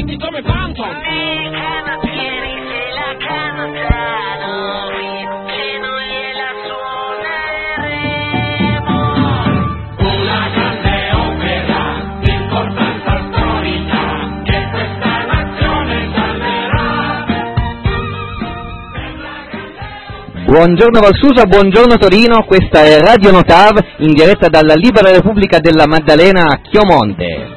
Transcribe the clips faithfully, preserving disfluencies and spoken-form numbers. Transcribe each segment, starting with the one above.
forti come Phantom. Mi canottieri se la cantano, se non gliela suoneremo. Una grande opera di importanza storica che questa nazione salverà. Buongiorno Valsusa, buongiorno Torino, questa è Radio Notav in diretta dalla Libera Repubblica della Maddalena a Chiomonte.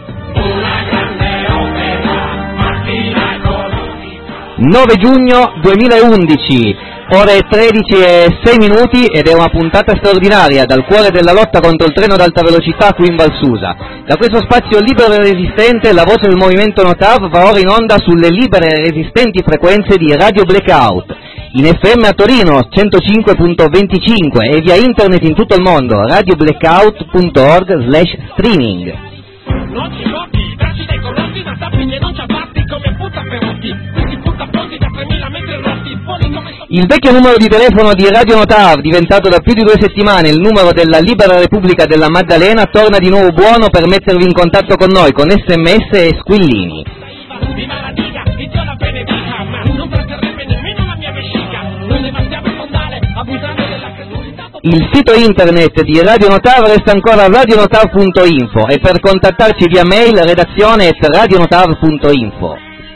nove giugno duemilaundici, ore tredici e sei minuti ed è una puntata straordinaria dal cuore della lotta contro il treno ad alta velocità qui in Valsusa. Da questo spazio libero e resistente la voce del movimento Notav va ora in onda sulle libere e resistenti frequenze di Radio Blackout. In F M a Torino centocinque virgola venticinque e via internet in tutto il mondo radioblackout punto org slash streaming. Non ci blocchi, bracci dei corrotti, ma sappi che non ci abbatti come puta Perotti. Questi puta pronti da tremila metri rotti, voli come... Il vecchio numero di telefono di Radio Notav, diventato da più di due settimane il numero della Libera Repubblica della Maddalena, torna di nuovo buono per mettervi in contatto con noi con sms e squillini. Viva la diga, Dio la benedica, ma non tratterrebbe nemmeno la mia vescica. Noi devastiamo il fondale, abusando della credulità. Il sito internet di Radio Notav resta ancora radionotav punto info e per contattarci via mail redazione at radionotav punto info.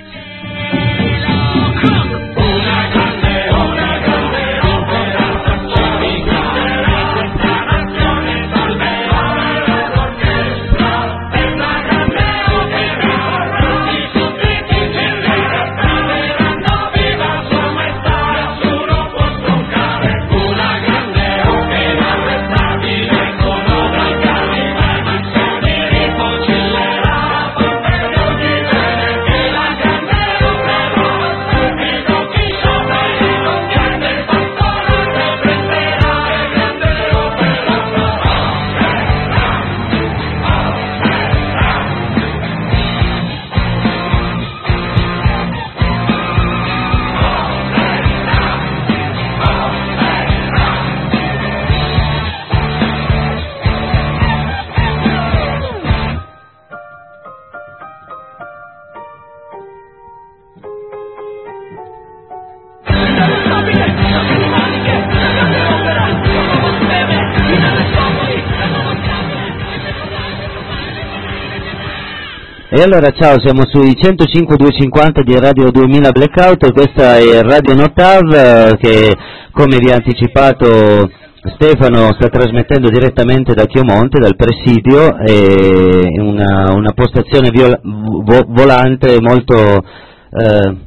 E allora ciao, siamo sui centocinque duecentocinquanta di Radio duemila Blackout e questa è Radio Notav che, come vi ha anticipato Stefano, sta trasmettendo direttamente da Chiomonte, dal presidio, è una, una postazione viola, vo, volante molto, eh,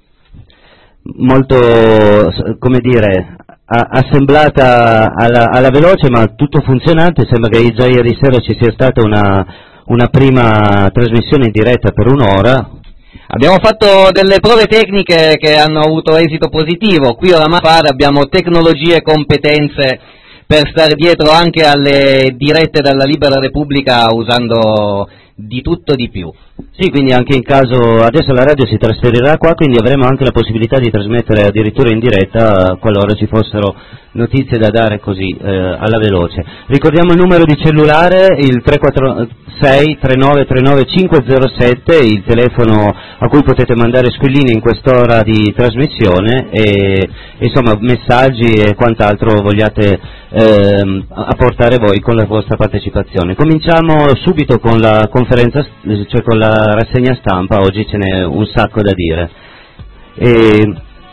molto, come dire, a, assemblata alla, alla veloce ma tutto funzionante. Sembra che già ieri sera ci sia stata una una prima trasmissione in diretta per un'ora. Abbiamo fatto delle prove tecniche che hanno avuto esito positivo. Qui oramai abbiamo tecnologie e competenze per stare dietro anche alle dirette dalla Libera Repubblica usando di tutto di più. Sì, quindi anche in caso, adesso la radio si trasferirà qua, quindi avremo anche la possibilità di trasmettere addirittura in diretta qualora ci fossero notizie da dare così eh, alla veloce. Ricordiamo il numero di cellulare, il tre quattro sei tre nove tre nove cinque zero sette, il telefono a cui potete mandare squillini in quest'ora di trasmissione e insomma messaggi e quant'altro vogliate eh, apportare voi con la vostra partecipazione. Cominciamo subito con la conferenza, cioè con la rassegna stampa. Oggi ce n'è un sacco da dire. E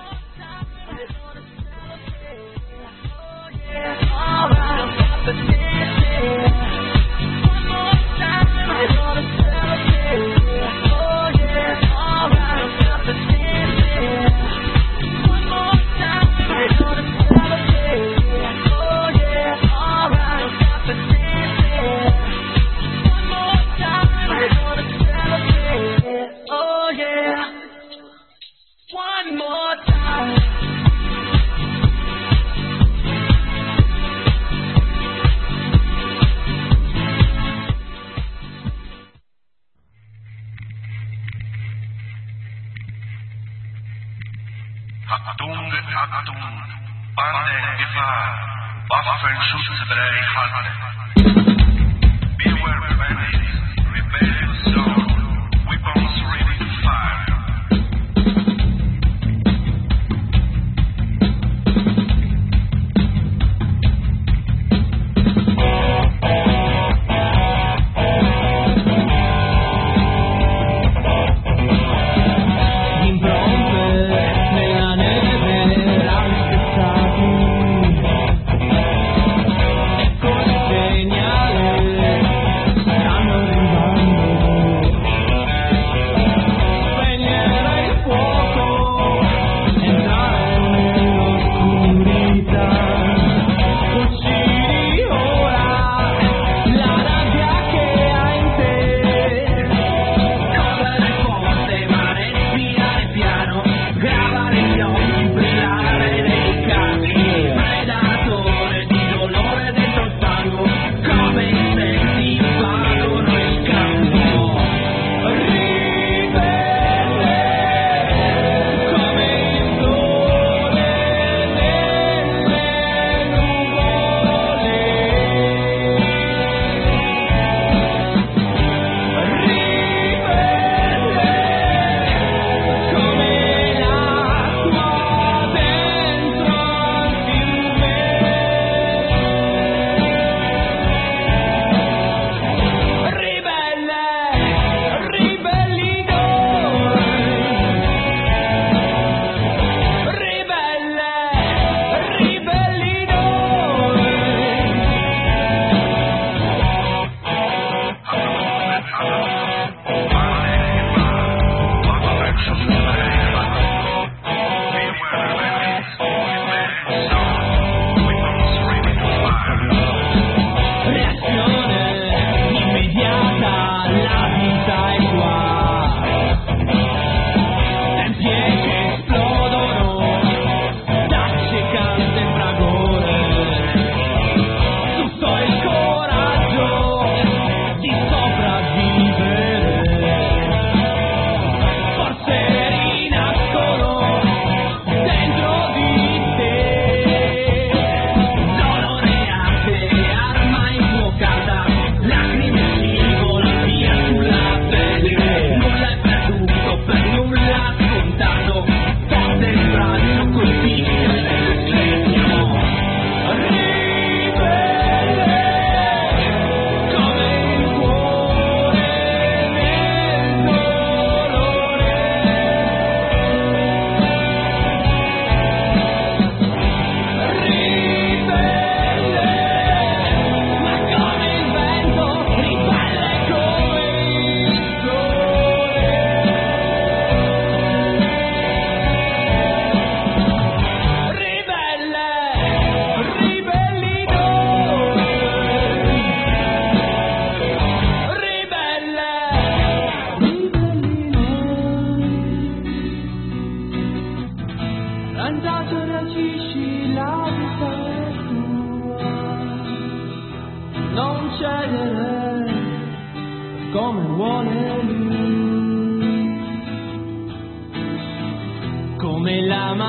Achtung, Achtung, Bande, Gefahr, Waffenschutzbrei halten. Beware bandits, rebellious zone, weapons ready to fire.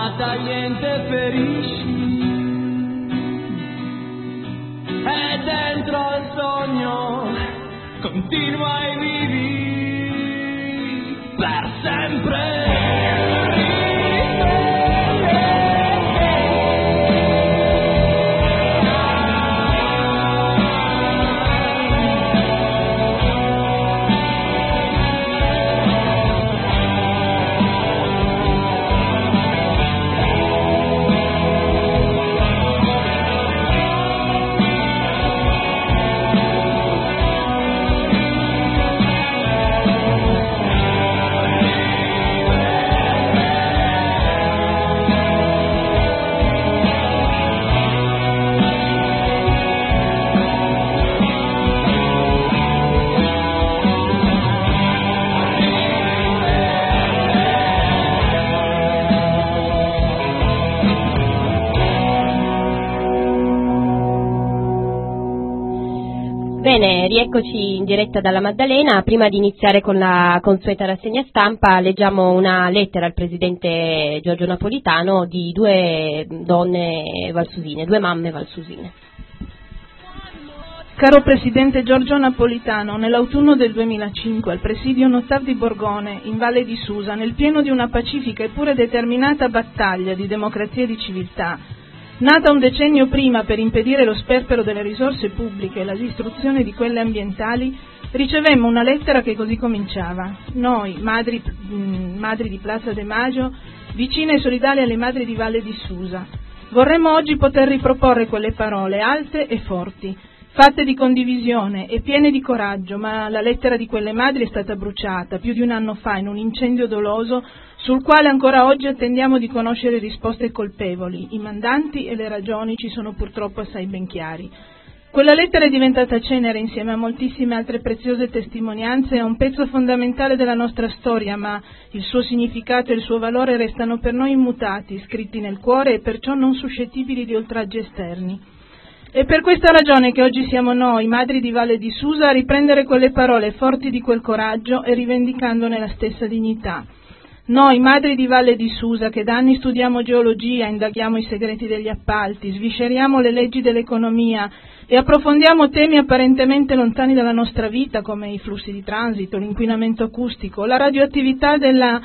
ma tagliente ferisci, e dentro al sogno continua e vivi per sempre. Bene, rieccoci in diretta dalla Maddalena. Prima di iniziare con la consueta rassegna stampa leggiamo una lettera al presidente Giorgio Napolitano di due donne valsusine, due mamme valsusine. Caro presidente Giorgio Napolitano, nell'autunno del duemilacinque al presidio Notav di Borgone, in Valle di Susa, nel pieno di una pacifica eppure determinata battaglia di democrazia e di civiltà, nata un decennio prima per impedire lo sperpero delle risorse pubbliche e la distruzione di quelle ambientali, ricevemmo una lettera che così cominciava. Noi, madri, mh, madri di Plaza de Maggio, vicine e solidali alle madri di Valle di Susa, vorremmo oggi poter riproporre quelle parole alte e forti, fatte di condivisione e piene di coraggio, ma la lettera di quelle madri è stata bruciata più di un anno fa in un incendio doloso sul quale ancora oggi attendiamo di conoscere risposte colpevoli. I mandanti e le ragioni ci sono purtroppo assai ben chiari. Quella lettera è diventata cenere insieme a moltissime altre preziose testimonianze, è un pezzo fondamentale della nostra storia, ma il suo significato e il suo valore restano per noi immutati, scritti nel cuore e perciò non suscettibili di oltraggi esterni. È per questa ragione che oggi siamo noi, madri di Valle di Susa, a riprendere quelle parole forti di quel coraggio e rivendicandone la stessa dignità. Noi, madri di Valle di Susa, che da anni studiamo geologia, indaghiamo i segreti degli appalti, svisceriamo le leggi dell'economia e approfondiamo temi apparentemente lontani dalla nostra vita, come i flussi di transito, l'inquinamento acustico, la radioattività della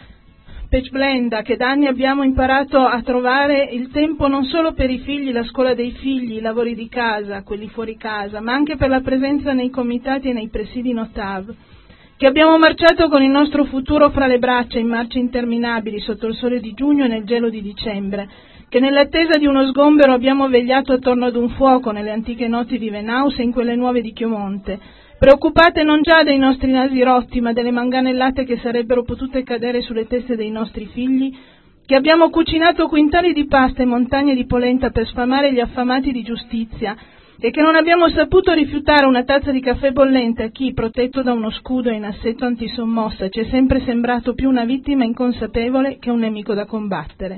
pechblenda, che da anni abbiamo imparato a trovare il tempo non solo per i figli, la scuola dei figli, i lavori di casa, quelli fuori casa, ma anche per la presenza nei comitati e nei presidi Notav, che abbiamo marciato con il nostro futuro fra le braccia in marce interminabili sotto il sole di giugno e nel gelo di dicembre, che nell'attesa di uno sgombero abbiamo vegliato attorno ad un fuoco nelle antiche notti di Venaus e in quelle nuove di Chiomonte, preoccupate non già dei nostri nasi rotti, ma delle manganellate che sarebbero potute cadere sulle teste dei nostri figli, che abbiamo cucinato quintali di pasta e montagne di polenta per sfamare gli affamati di giustizia, e che non abbiamo saputo rifiutare una tazza di caffè bollente a chi, protetto da uno scudo in assetto antisommossa, ci è sempre sembrato più una vittima inconsapevole che un nemico da combattere.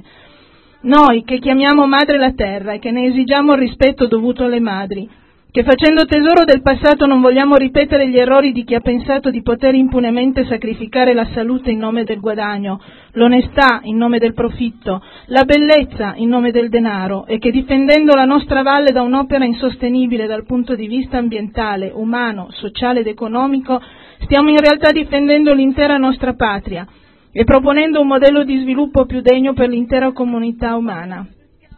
Noi, che chiamiamo madre la terra e che ne esigiamo il rispetto dovuto alle madri, che facendo tesoro del passato non vogliamo ripetere gli errori di chi ha pensato di poter impunemente sacrificare la salute in nome del guadagno, l'onestà in nome del profitto, la bellezza in nome del denaro, e che difendendo la nostra valle da un'opera insostenibile dal punto di vista ambientale, umano, sociale ed economico, stiamo in realtà difendendo l'intera nostra patria e proponendo un modello di sviluppo più degno per l'intera comunità umana.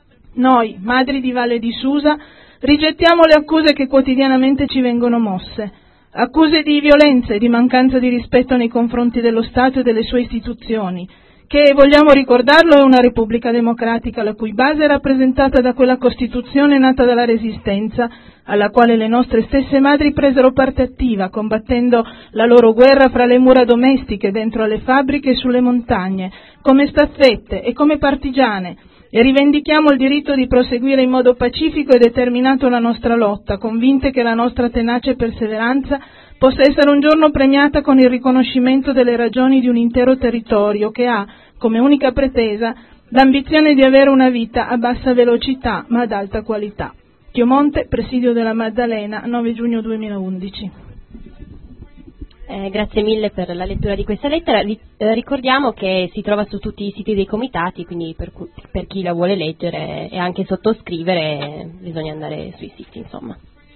Noi, madri di Valle di Susa, rigettiamo le accuse che quotidianamente ci vengono mosse, accuse di violenza e di mancanza di rispetto nei confronti dello Stato e delle sue istituzioni, che, vogliamo ricordarlo, è una repubblica democratica la cui base è rappresentata da quella Costituzione nata dalla Resistenza, alla quale le nostre stesse madri presero parte attiva, combattendo la loro guerra fra le mura domestiche, dentro alle fabbriche e sulle montagne, come staffette e come partigiane, e rivendichiamo il diritto di proseguire in modo pacifico e determinato la nostra lotta, convinte che la nostra tenace perseveranza possa essere un giorno premiata con il riconoscimento delle ragioni di un intero territorio che ha, come unica pretesa, l'ambizione di avere una vita a bassa velocità ma ad alta qualità. Chiomonte, presidio della Maddalena, nove giugno duemilaundici. Eh, grazie mille per la lettura di questa lettera. Ri- eh, ricordiamo che si trova su tutti i siti dei comitati, quindi per, cu- per chi la vuole leggere e anche sottoscrivere bisogna andare sui siti, insomma.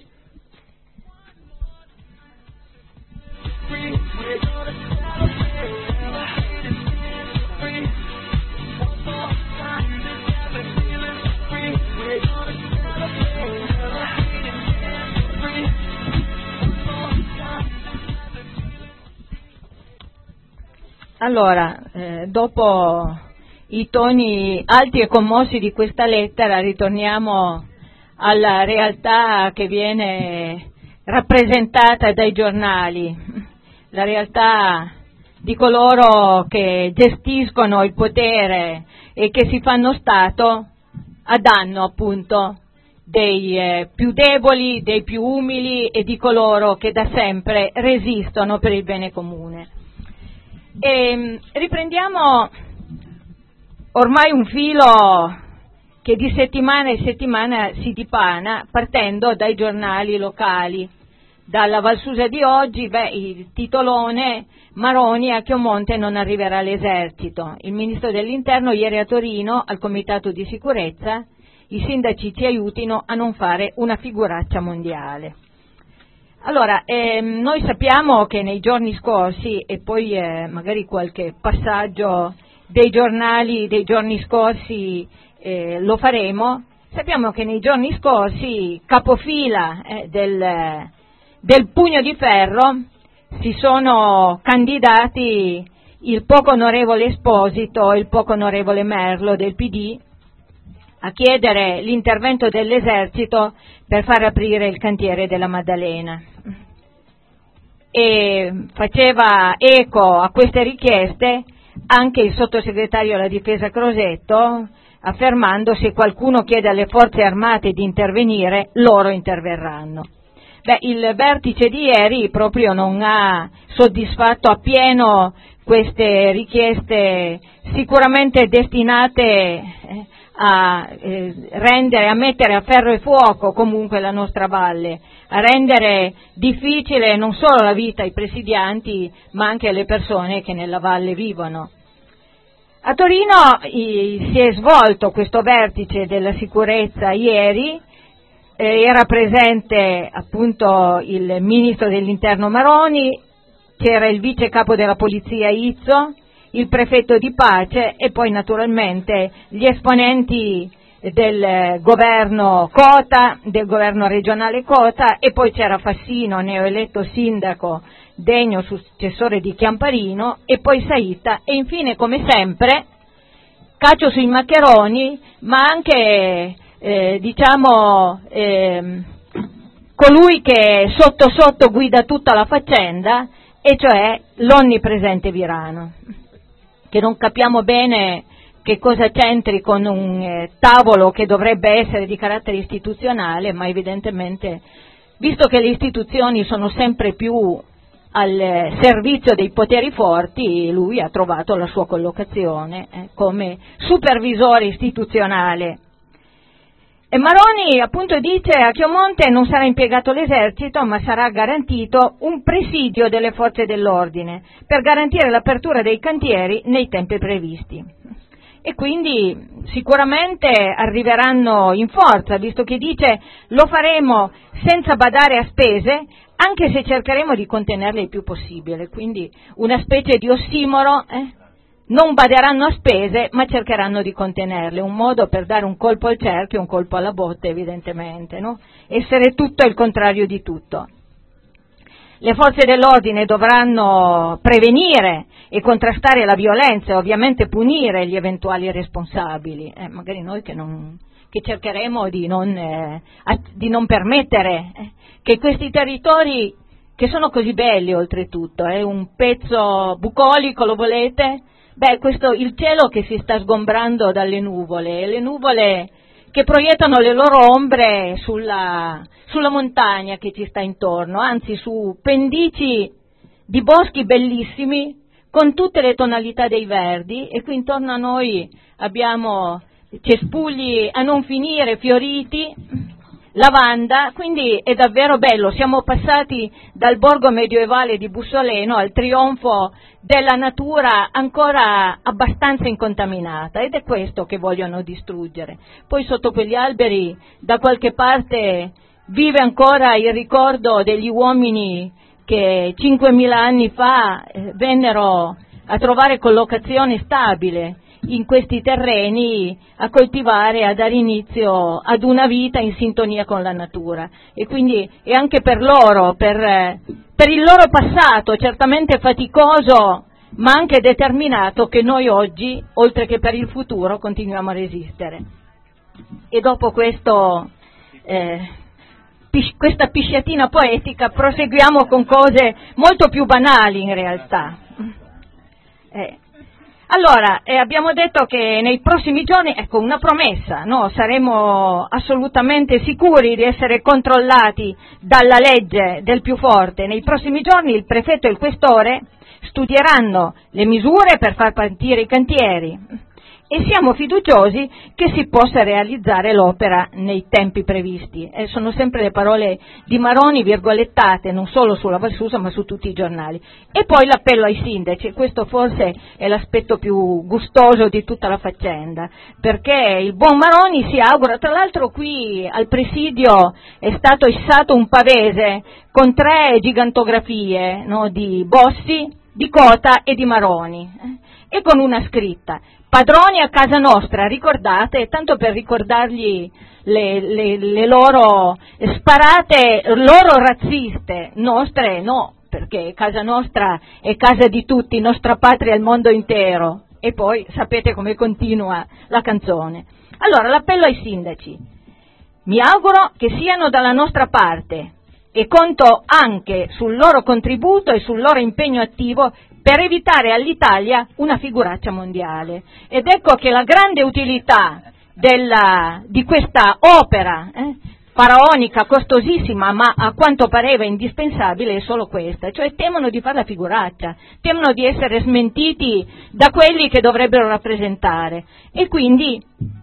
Allora, eh, dopo i toni alti e commossi di questa lettera, ritorniamo alla realtà che viene rappresentata dai giornali, la realtà di coloro che gestiscono il potere e che si fanno Stato a danno appunto dei eh, più deboli, dei più umili e di coloro che da sempre resistono per il bene comune. E riprendiamo ormai un filo che di settimana in settimana si dipana, partendo dai giornali locali. Dalla Valsusa di oggi, beh, il titolone: Maroni a Chiomonte non arriverà l'esercito. Il ministro dell'interno ieri a Torino al comitato di sicurezza: i sindaci ci aiutino a non fare una figuraccia mondiale. Allora, ehm, noi sappiamo che nei giorni scorsi, e poi eh, magari qualche passaggio dei giornali dei giorni scorsi eh, lo faremo, sappiamo che nei giorni scorsi capofila eh, del, del Pugno di Ferro si sono candidati il poco onorevole Esposito e il poco onorevole Merlo del P D a chiedere l'intervento dell'esercito per far aprire il cantiere della Maddalena. E faceva eco a queste richieste anche il sottosegretario alla difesa Crosetto, affermando: se qualcuno chiede alle forze armate di intervenire, loro interverranno. Beh, il vertice di ieri proprio non ha soddisfatto appieno queste richieste, sicuramente destinate eh, a eh, rendere, a mettere a ferro e fuoco comunque la nostra valle, a rendere difficile non solo la vita ai presidianti ma anche alle persone che nella valle vivono. A Torino i, si è svolto questo vertice della sicurezza ieri, eh, era presente appunto il ministro dell'interno Maroni, c'era il vice capo della polizia Izzo, il prefetto di pace e poi naturalmente gli esponenti del governo Cota, del governo regionale Cota, e poi c'era Fassino, neoeletto sindaco, degno successore di Chiamparino, e poi Saita, e infine come sempre Cacio sui maccheroni, ma anche eh, diciamo eh, colui che sotto sotto guida tutta la faccenda, e cioè l'onnipresente Virano, che non capiamo bene che cosa c'entri con un eh, tavolo che dovrebbe essere di carattere istituzionale, ma evidentemente, visto che le istituzioni sono sempre più al eh, servizio dei poteri forti, lui ha trovato la sua collocazione eh, come supervisore istituzionale. E Maroni appunto dice: a Chiomonte non sarà impiegato l'esercito, ma sarà garantito un presidio delle forze dell'ordine per garantire l'apertura dei cantieri nei tempi previsti. E quindi sicuramente arriveranno in forza, visto che dice: lo faremo senza badare a spese, anche se cercheremo di contenerle il più possibile. Quindi una specie di ossimoro, eh? Non baderanno a spese, ma cercheranno di contenerle, un modo per dare un colpo al cerchio, un colpo alla botte evidentemente, no? Essere tutto il contrario di tutto. Le forze dell'ordine dovranno prevenire e contrastare la violenza e ovviamente punire gli eventuali responsabili, eh, magari noi che, non, che cercheremo di non, eh, di non permettere eh, che questi territori, che sono così belli oltretutto, è eh, un pezzo bucolico, lo volete? Beh, questo, il cielo che si sta sgombrando dalle nuvole, e le nuvole che proiettano le loro ombre sulla, sulla montagna che ci sta intorno, anzi su pendici di boschi bellissimi con tutte le tonalità dei verdi, e qui intorno a noi abbiamo cespugli a non finire fioriti, lavanda, quindi è davvero bello. Siamo passati dal borgo medioevale di Bussoleno al trionfo della natura ancora abbastanza incontaminata, ed è questo che vogliono distruggere. Poi sotto quegli alberi da qualche parte vive ancora il ricordo degli uomini che cinquemila anni fa eh, vennero a trovare collocazione stabile in questi terreni, a coltivare, a dare inizio ad una vita in sintonia con la natura. E quindi è anche per loro, per, per il loro passato, certamente faticoso ma anche determinato, che noi oggi, oltre che per il futuro, continuiamo a resistere. E dopo questo, eh, pis- questa pisciatina poetica proseguiamo con cose molto più banali in realtà. Eh, Allora, eh, abbiamo detto che nei prossimi giorni, ecco una promessa, no? Saremo assolutamente sicuri di essere controllati dalla legge del più forte. Nei prossimi giorni il prefetto e il questore studieranno le misure per far partire i cantieri e siamo fiduciosi che si possa realizzare l'opera nei tempi previsti. E sono sempre le parole di Maroni virgolettate non solo sulla Val Susa ma su tutti i giornali. E poi l'appello ai sindaci, questo forse è l'aspetto più gustoso di tutta la faccenda, perché il buon Maroni si augura, tra l'altro qui al presidio è stato issato un pavese con tre gigantografie, no, di Bossi, di Cota e di Maroni, eh, e con una scritta: padroni a casa nostra, ricordate, tanto per ricordargli le, le, le loro sparate, loro razziste, nostre no, perché casa nostra è casa di tutti, nostra patria è il mondo intero. E poi sapete come continua la canzone. Allora, l'appello ai sindaci: mi auguro che siano dalla nostra parte e conto anche sul loro contributo e sul loro impegno attivo per evitare all'Italia una figuraccia mondiale. Ed ecco che la grande utilità della, di questa opera eh, faraonica, costosissima, ma a quanto pareva indispensabile, è solo questa, cioè temono di fare la figuraccia, temono di essere smentiti da quelli che dovrebbero rappresentare, e quindi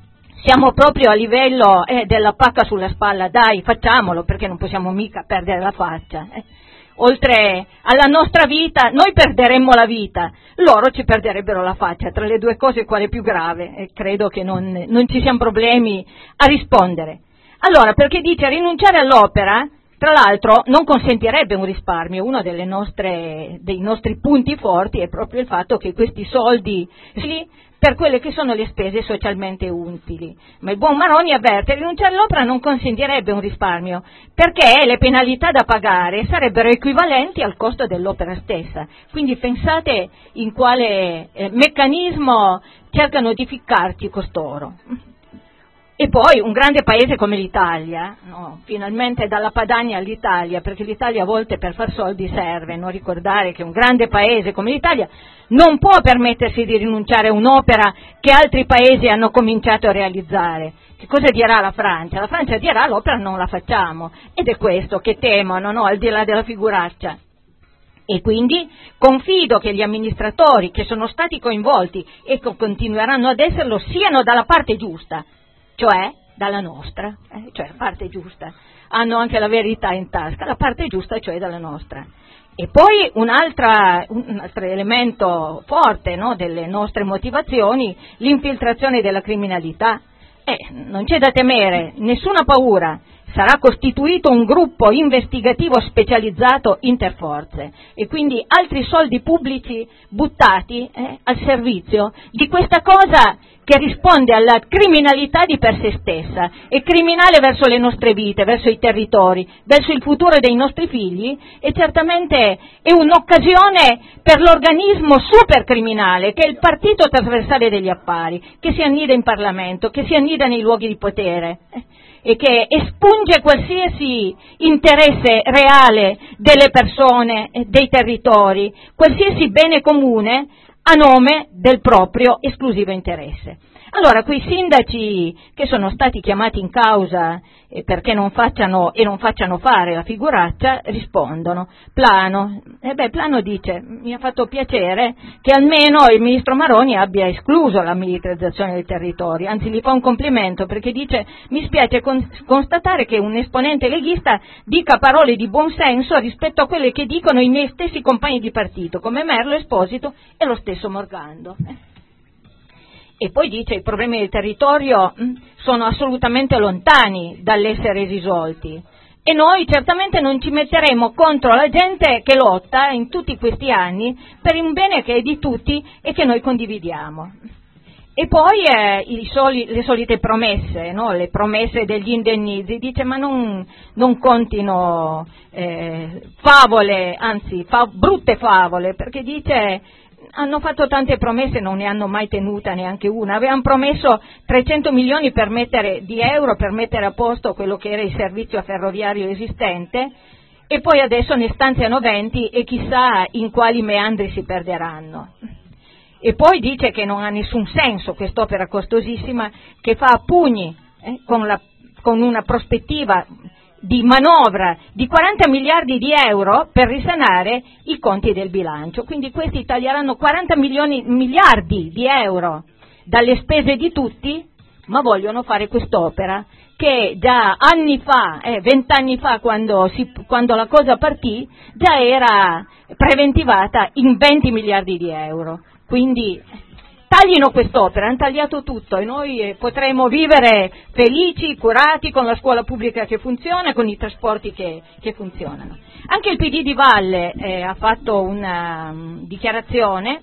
siamo proprio a livello eh, della pacca sulla spalla: dai, facciamolo, perché non possiamo mica perdere la faccia. Eh. Oltre alla nostra vita, noi perderemmo la vita, loro ci perderebbero la faccia. Tra le due cose quale è più grave? E credo che non, non ci siano problemi a rispondere. Allora, perché dice rinunciare all'opera, tra l'altro non consentirebbe un risparmio. Uno delle nostre, dei nostri punti forti è proprio il fatto che questi soldi sì, per quelle che sono le spese socialmente utili. Ma il buon Maroni avverte: rinunciare all'opera non consentirebbe un risparmio, perché le penalità da pagare sarebbero equivalenti al costo dell'opera stessa. Quindi pensate in quale eh, meccanismo cercano di ficcarci costoro. E poi un grande paese come l'Italia, no, finalmente dalla Padania all'Italia, perché l'Italia a volte per far soldi serve, non ricordare che un grande paese come l'Italia non può permettersi di rinunciare a un'opera che altri paesi hanno cominciato a realizzare. Che cosa dirà la Francia? La Francia dirà: l'opera non la facciamo, ed è questo che temono, no, al di là della figuraccia. E quindi confido che gli amministratori che sono stati coinvolti e che continueranno ad esserlo siano dalla parte giusta, cioè dalla nostra, eh, cioè la parte giusta, hanno anche la verità in tasca, la parte giusta cioè dalla nostra. E poi un'altra, un altro elemento forte, no, delle nostre motivazioni: l'infiltrazione della criminalità. Eh, non c'è da temere, nessuna paura, sarà costituito un gruppo investigativo specializzato interforze, e quindi altri soldi pubblici buttati eh, al servizio di questa cosa che risponde alla criminalità di per sé stessa. È criminale verso le nostre vite, verso i territori, verso il futuro dei nostri figli, e certamente è un'occasione per l'organismo supercriminale che è il partito trasversale degli affari, che si annida in Parlamento, che si annida nei luoghi di potere eh, e che espunge qualsiasi interesse reale delle persone, eh, dei territori, qualsiasi bene comune, a nome del proprio esclusivo interesse. Allora, quei sindaci che sono stati chiamati in causa eh, perché non facciano e non facciano fare la figuraccia rispondono: Plano. E beh, Plano dice: mi ha fatto piacere che almeno il ministro Maroni abbia escluso la militarizzazione del territorio, anzi gli fa un complimento perché dice: mi spiace con- constatare che un esponente leghista dica parole di buon senso rispetto a quelle che dicono i miei stessi compagni di partito, come Merlo, Esposito e lo stesso Morgando. Eh. E poi dice: i problemi del territorio mh, sono assolutamente lontani dall'essere risolti e noi certamente non ci metteremo contro la gente che lotta in tutti questi anni per un bene che è di tutti e che noi condividiamo. E poi eh, i soli, le solite promesse, no? Le promesse degli indennizi, dice: ma non, non contino eh, favole, anzi fa, brutte favole, perché dice: hanno fatto tante promesse e non ne hanno mai tenuta neanche una. Avevano promesso trecento milioni per mettere, di euro per mettere a posto quello che era il servizio ferroviario esistente e poi adesso ne stanziano venti e chissà in quali meandri si perderanno. E poi dice che non ha nessun senso quest'opera costosissima che fa a pugni eh, con, la, con una prospettiva di manovra di quaranta miliardi di euro per risanare i conti del bilancio. Quindi questi taglieranno quaranta milioni, miliardi di euro dalle spese di tutti, ma vogliono fare quest'opera che già anni fa, eh, vent'anni fa quando, si, quando la cosa partì, già era preventivata in venti miliardi di euro. Quindi taglino quest'opera, hanno tagliato tutto e noi potremo vivere felici, curati, con la scuola pubblica che funziona, con i trasporti che, che funzionano. Anche il P D di Valle eh, ha fatto una um, dichiarazione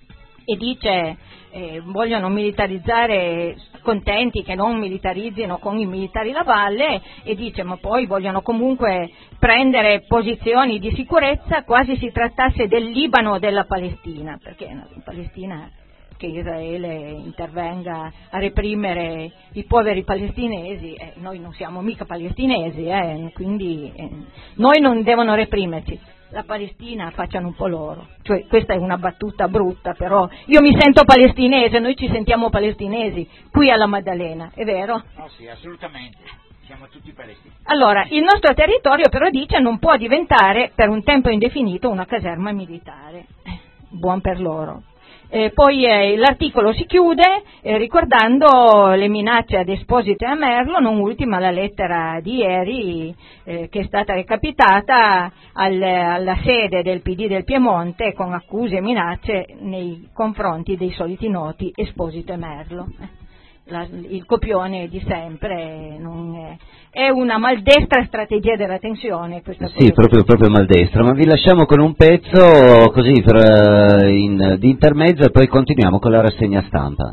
e dice eh, vogliono militarizzare, contenti che non militarizzino con i militari la Valle, e dice ma poi vogliono comunque prendere posizioni di sicurezza quasi si trattasse del Libano o della Palestina, perché in Palestina che Israele intervenga a reprimere i poveri palestinesi, eh, noi non siamo mica palestinesi, eh, quindi eh, noi non devono reprimerci, la Palestina facciano un po' loro, cioè questa è una battuta brutta, però io mi sento palestinese, noi ci sentiamo palestinesi qui alla Maddalena, è vero? No, sì, assolutamente, siamo tutti palestinesi. Allora, il nostro territorio però dice non può diventare per un tempo indefinito una caserma militare, buon per loro. Eh, poi eh, l'articolo si chiude eh, ricordando le minacce ad Esposito e a Merlo, non ultima la lettera di ieri eh, che è stata recapitata al, alla sede del P D del Piemonte con accuse e minacce nei confronti dei soliti noti Esposito e Merlo. La, il copione di sempre, non è, è una maldestra strategia della tensione questa cosa. Sì, proprio, proprio maldestra, ma vi lasciamo con un pezzo così per, in, di intermezzo e poi continuiamo con la rassegna stampa.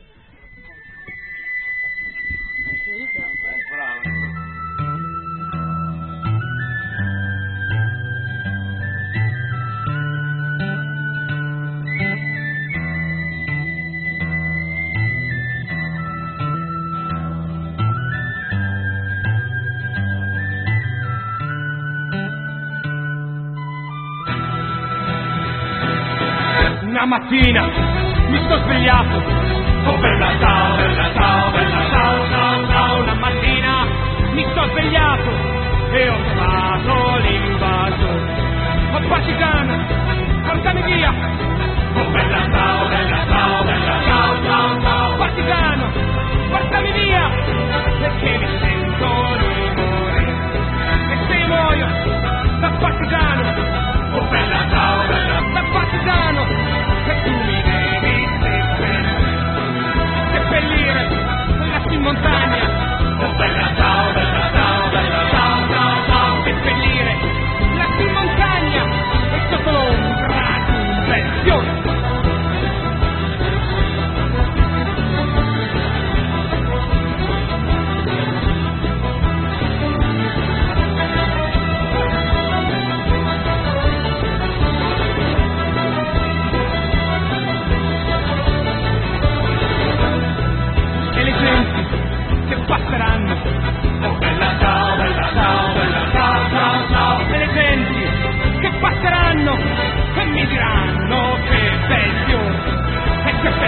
Una mattina mi sto svegliato, oh bella ciao, bella ciao, bella ciao, ciao, ciao. Una mattina mi sto svegliato e ho trovato l'invasore. Oh partigiano, portami via, oh bella ciao, bella ciao, bella ciao, ciao, ciao. Partigiano, portami via, perché mi sento di morire. E se muoio da partigiano, oh bella ciao, bella da partigiano. E tu mi devi seppellire lassù in montagna, oh bella ciao, bella ciao, bella ciao, ciao, ciao. Seppellire lassù in montagna e sotto l'ombra di un bel fiore.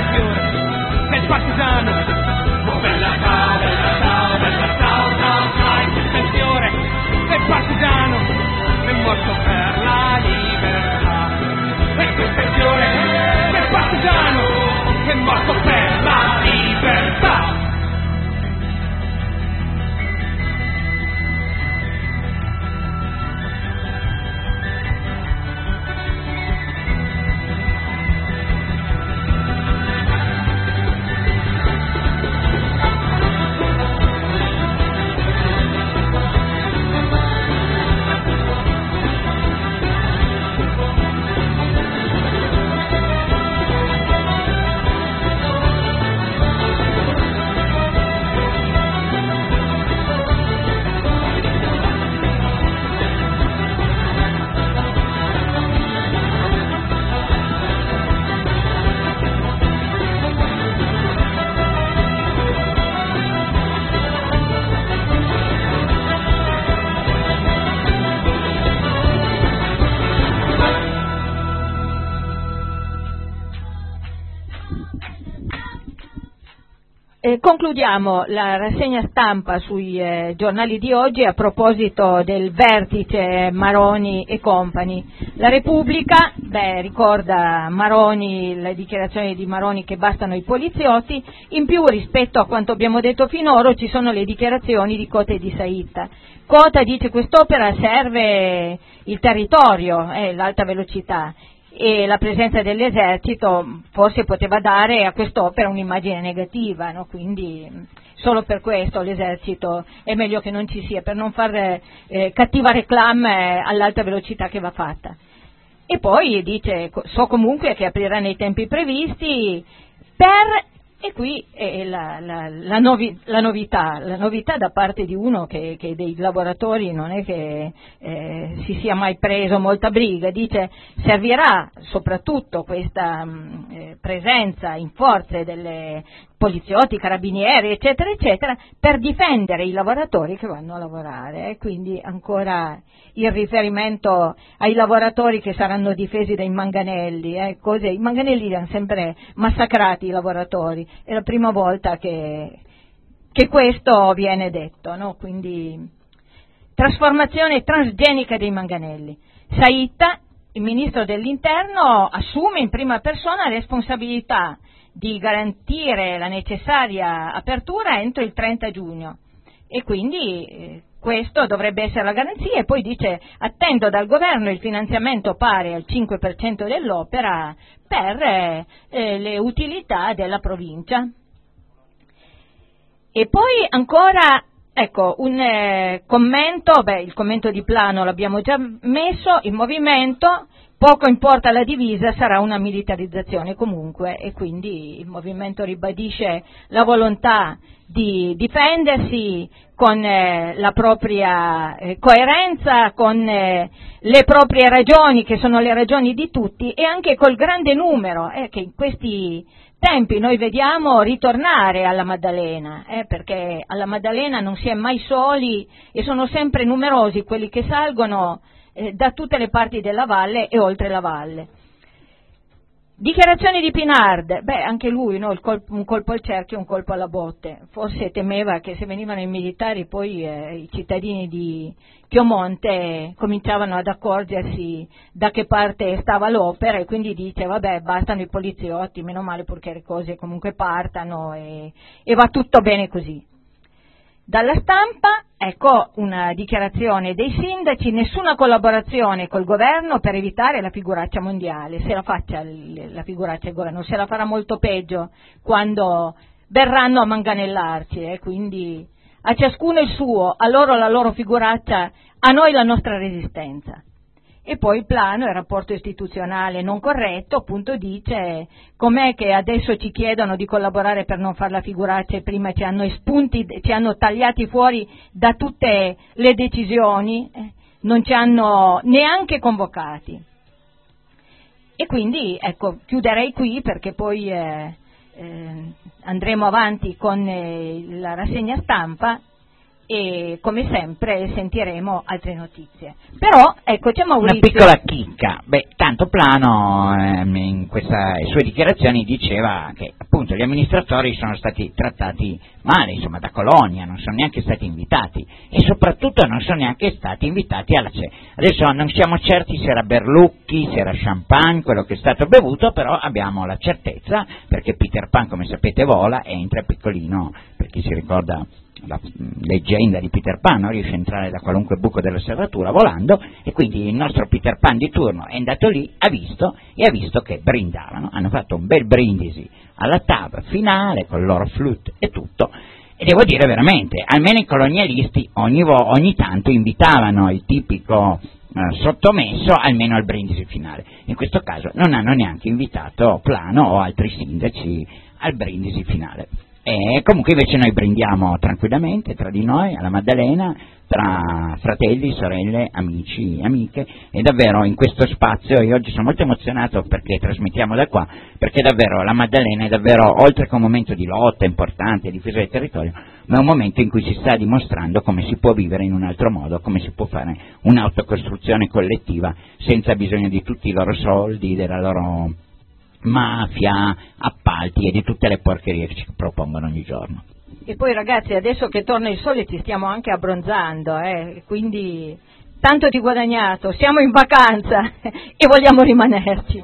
fiore del partigiano. Oh bella ciao, bella ciao, bella ciao, ciao, ciao, in questo è il fiore del partigiano è morto per la libertà. E questo è il fiore del partigiano è morto per la libertà. Eh, concludiamo la rassegna stampa sui eh, giornali di oggi a proposito del vertice Maroni e compagni. La Repubblica, beh, ricorda Maroni, le dichiarazioni di Maroni che bastano i poliziotti, in più rispetto a quanto abbiamo detto finora ci sono le dichiarazioni di Cota e di Saitta. Cota dice quest'opera serve il territorio, eh, l'alta velocità, e la presenza dell'esercito forse poteva dare a quest'opera un'immagine negativa, no? Quindi solo per questo l'esercito è meglio che non ci sia, per non far eh, cattiva reclame all'alta velocità che va fatta. E poi dice, so comunque che aprirà nei tempi previsti per... E qui è la, la, la, novi, la novità, la novità da parte di uno che, che dei lavoratori non è che eh, si sia mai preso molta briga, dice servirà soprattutto questa mh, eh, presenza in forze delle poliziotti, carabinieri, eccetera, eccetera, per difendere i lavoratori che vanno a lavorare. Eh? Quindi ancora il riferimento ai lavoratori che saranno difesi dai manganelli. Eh? Cose, i manganelli li hanno sempre massacrati i lavoratori. È la prima volta che, che questo viene detto, no? Quindi trasformazione transgenica dei manganelli. Saitta, il ministro dell'Interno, assume in prima persona la responsabilità di garantire la necessaria apertura entro il trenta giugno e quindi eh, questo dovrebbe essere la garanzia, e poi dice attendo dal governo il finanziamento pari al cinque per cento dell'opera per eh, eh, le utilità della provincia. E poi ancora ecco un eh, commento, beh il commento di Plano l'abbiamo già messo, il movimento poco importa la divisa, sarà una militarizzazione comunque, e quindi il movimento ribadisce la volontà di difendersi con eh, la propria eh, coerenza, con eh, le proprie ragioni che sono le ragioni di tutti, e anche col grande numero eh, che in questi tempi noi vediamo ritornare alla Maddalena, eh, perché alla Maddalena non si è mai soli e sono sempre numerosi quelli che salgono eh, da tutte le parti della valle e oltre la valle. Dichiarazioni di Pinard, beh anche lui no, il colpo, un colpo al cerchio, un colpo alla botte, forse temeva che se venivano i militari poi eh, i cittadini di Chiomonte cominciavano ad accorgersi da che parte stava l'opera, e quindi dice vabbè bastano i poliziotti, meno male purché le cose comunque partano e, e va tutto bene così. Dalla Stampa, ecco una dichiarazione dei sindaci, nessuna collaborazione col governo per evitare la figuraccia mondiale, se la faccia la figuraccia il governo, se la farà molto peggio quando verranno a manganellarci, eh, quindi a ciascuno il suo, a loro la loro figuraccia, a noi la nostra resistenza. E poi il Plano, il rapporto istituzionale non corretto, appunto dice com'è che adesso ci chiedono di collaborare per non far la figuraccia e prima ci hanno espunti, ci hanno tagliati fuori da tutte le decisioni, eh, non ci hanno neanche convocati. E quindi ecco, chiuderei qui perché poi eh, eh, andremo avanti con eh, la rassegna stampa e come sempre sentiremo altre notizie. Però, ecco, c'è Maurizio. Una piccola chicca, beh, tanto Plano ehm, in queste sue dichiarazioni diceva che appunto gli amministratori sono stati trattati male, insomma, da Colonia, non sono neanche stati invitati e soprattutto non sono neanche stati invitati alla cena. Adesso non siamo certi se era Berlucchi, se era champagne, quello che è stato bevuto, però abbiamo la certezza, perché Peter Pan, come sapete, vola e entra piccolino, per chi si ricorda la leggenda di Peter Pan, no? Riesce a entrare da qualunque buco della serratura volando, e quindi il nostro Peter Pan di turno è andato lì, ha visto e ha visto che brindavano, hanno fatto un bel brindisi alla tab finale con il loro flute e tutto, e devo dire veramente, almeno i colonialisti ogni, vo- ogni tanto invitavano il tipico eh, sottomesso almeno al brindisi finale. In questo caso non hanno neanche invitato Plano o altri sindaci al brindisi finale. E comunque invece noi brindiamo tranquillamente tra di noi, alla Maddalena, tra fratelli, sorelle, amici, amiche, e davvero in questo spazio io oggi sono molto emozionato perché trasmettiamo da qua, perché davvero la Maddalena è davvero, oltre che un momento di lotta importante, difesa del territorio, ma è un momento in cui si sta dimostrando come si può vivere in un altro modo, come si può fare un'autocostruzione collettiva senza bisogno di tutti i loro soldi, della loro mafia, appalti e di tutte le porcherie che ci propongono ogni giorno. E poi ragazzi, adesso che torna il sole ti stiamo anche abbronzando, eh? Quindi tanto di guadagnato, siamo in vacanza e vogliamo rimanerci.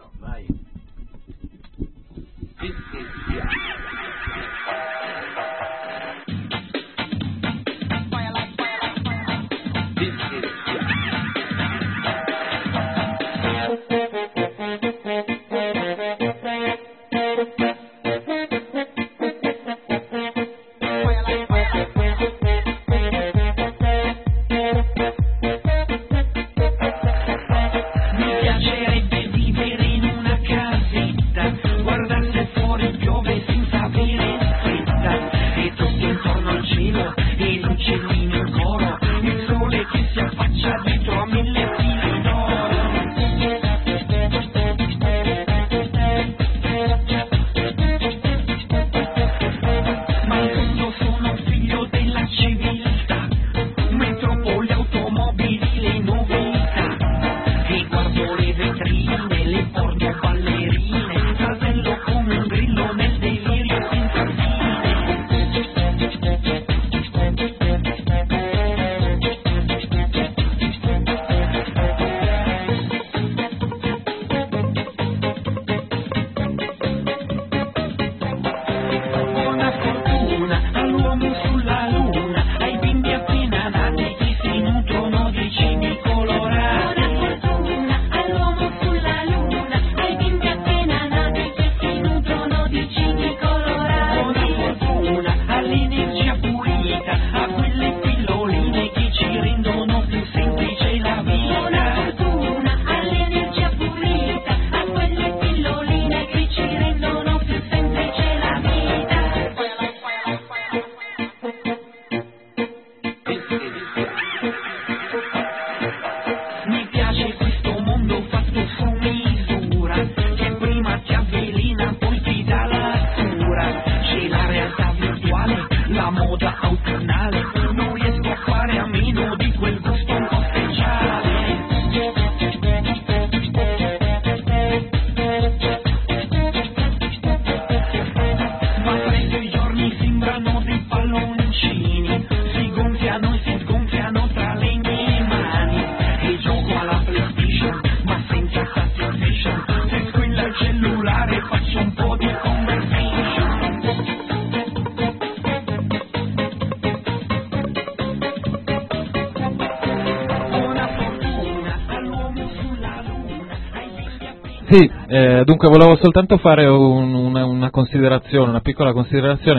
Sì, eh, dunque volevo soltanto fare un, una, una considerazione, una piccola considerazione,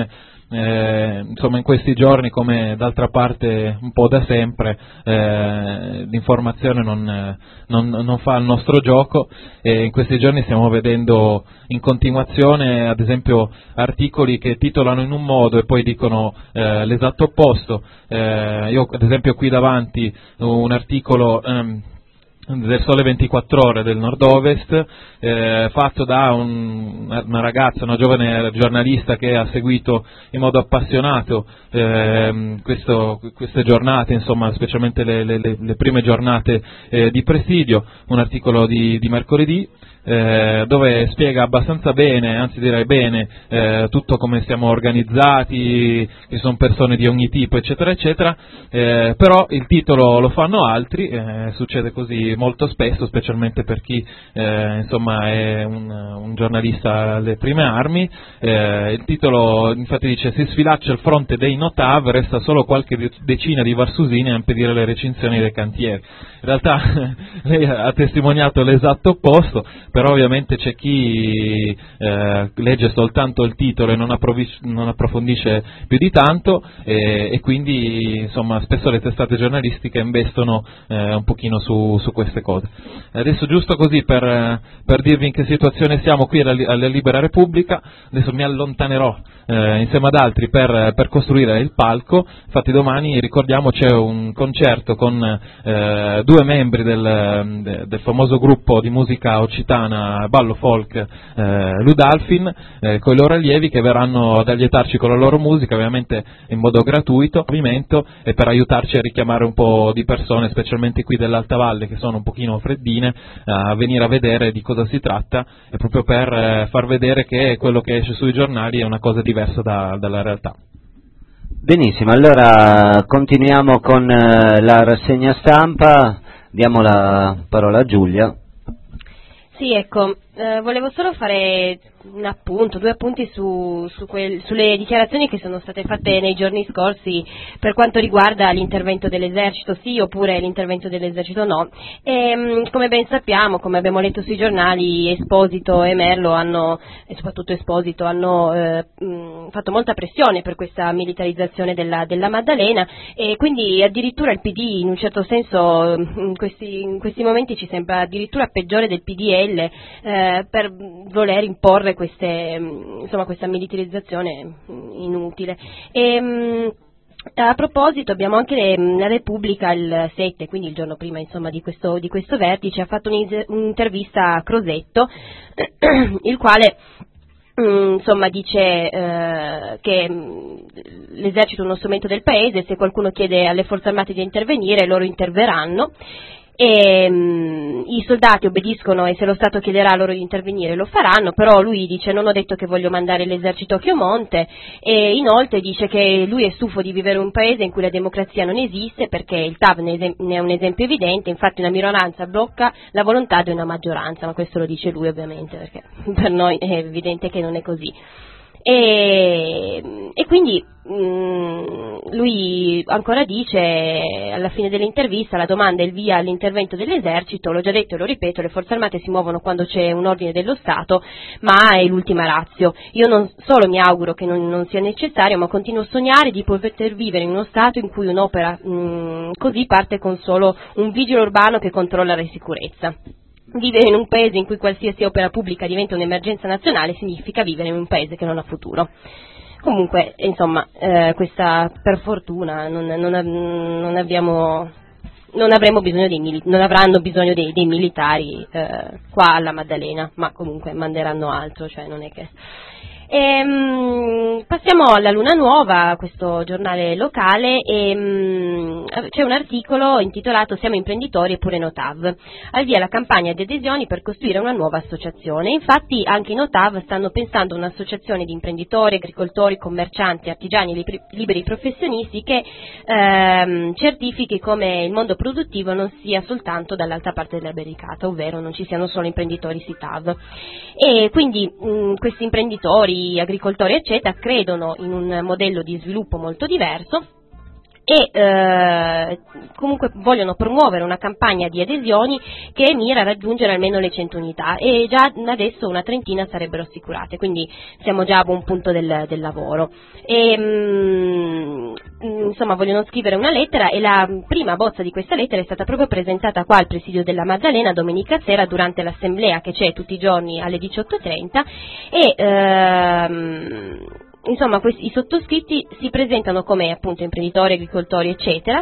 eh, insomma in questi giorni come d'altra parte un po' da sempre eh, l'informazione non, non, non fa il nostro gioco e in questi giorni stiamo vedendo in continuazione ad esempio articoli che titolano in un modo e poi dicono eh, l'esatto opposto. Eh, io ad esempio qui davanti un articolo ehm, del Sole ventiquattro Ore del Nord-Ovest, eh, fatto da un, una ragazza, una giovane giornalista che ha seguito in modo appassionato eh, questo, queste giornate, insomma, specialmente le, le, le prime giornate eh, di presidio, un articolo di, di mercoledì, Eh, dove spiega abbastanza bene, anzi direi bene, eh, tutto come siamo organizzati, che sono persone di ogni tipo, eccetera, eccetera, eh, però il titolo lo fanno altri, eh, succede così molto spesso, specialmente per chi eh, insomma è un, un giornalista alle prime armi. Eh, il titolo infatti dice: si sfilaccia il fronte dei Notav, resta solo qualche decina di varsusini a impedire le recinzioni dei cantieri. In realtà lei ha testimoniato l'esatto opposto, però ovviamente c'è chi eh, legge soltanto il titolo e non, approvis- non approfondisce più di tanto, e, e quindi insomma spesso le testate giornalistiche investono eh, un pochino su, su queste cose. Adesso, giusto così per, per dirvi in che situazione siamo qui alla, alla Libera Repubblica, adesso mi allontanerò eh, insieme ad altri per, per costruire il palco. Infatti domani, ricordiamo, c'è un concerto con eh, due membri del, del famoso gruppo di musica occitana Ballo Folk eh, Ludalfin, eh, con i loro allievi, che verranno ad allietarci con la loro musica, ovviamente in modo gratuito, movimento, e per aiutarci a richiamare un po' di persone, specialmente qui dell'Alta Valle, che sono un pochino freddine, a venire a vedere di cosa si tratta, e proprio per eh, far vedere che quello che esce sui giornali è una cosa diversa da, dalla realtà. Benissimo, allora continuiamo con eh, la rassegna stampa, diamo la parola a Giulia. Sì, ecco, eh, volevo solo fare un appunto, due appunti su, su quel, sulle dichiarazioni che sono state fatte nei giorni scorsi per quanto riguarda l'intervento dell'esercito sì oppure l'intervento dell'esercito no. E, come ben sappiamo, come abbiamo letto sui giornali, Esposito e Merlo hanno, e soprattutto Esposito, hanno eh, mh, fatto molta pressione per questa militarizzazione della, della Maddalena, e quindi addirittura il P D, in un certo senso, in questi, in questi momenti ci sembra addirittura peggiore del P D L eh, per voler imporre queste, insomma, questa militarizzazione inutile. E, mh, a proposito, abbiamo anche la Repubblica il sette, quindi il giorno prima, insomma, di questo, di questo vertice, ha fatto un'intervista a Crosetto, il quale insomma dice eh, che l'esercito è uno strumento del paese, se qualcuno chiede alle forze armate di intervenire loro interverranno, e mh, i soldati obbediscono, e se lo Stato chiederà loro di intervenire lo faranno, però lui dice: non ho detto che voglio mandare l'esercito a Chiomonte, e inoltre dice che lui è stufo di vivere in un paese in cui la democrazia non esiste, perché il T A V ne, ne è un esempio evidente, infatti una minoranza blocca la volontà di una maggioranza, ma questo lo dice lui ovviamente, perché per noi è evidente che non è così. E, e quindi mh, lui ancora dice, alla fine dell'intervista, la domanda è il via all'intervento dell'esercito, l'ho già detto e lo ripeto, le forze armate si muovono quando c'è un ordine dello Stato, ma è l'ultima ratio. Io non solo mi auguro che non, non sia necessario, ma continuo a sognare di poter vivere in uno Stato in cui un'opera mh, così parte con solo un vigile urbano che controlla la sicurezza. Vivere in un paese in cui qualsiasi opera pubblica diventa un'emergenza nazionale significa vivere in un paese che non ha futuro. Comunque, insomma, eh, questa per fortuna non, non, non abbiamo, non avremo bisogno dei militari, non avranno bisogno dei, dei militari eh, qua alla Maddalena, ma comunque manderanno altro, cioè non è che. E, um, passiamo alla Luna Nuova, questo giornale locale, e um, c'è un articolo intitolato "Siamo imprenditori eppure Notav". Al via la campagna di adesioni per costruire una nuova associazione. Infatti anche i Notav stanno pensando a un'associazione di imprenditori, agricoltori, commercianti, artigiani e liberi professionisti che ehm, certifichi come il mondo produttivo non sia soltanto dall'altra parte della barricata, ovvero non ci siano solo imprenditori S I T A V. E quindi mh, questi imprenditori, agricoltori eccetera credono in un modello di sviluppo molto diverso e eh, comunque vogliono promuovere una campagna di adesioni che mira a raggiungere almeno le cento unità, e già adesso una trentina sarebbero assicurate, quindi siamo già a buon punto del, del lavoro. E, mh, insomma, vogliono scrivere una lettera, e la prima bozza di questa lettera è stata proprio presentata qua al presidio della Maddalena domenica sera durante l'assemblea che c'è tutti i giorni alle diciotto e trenta, e ehm, insomma questi, i sottoscritti si presentano come appunto imprenditori, agricoltori eccetera,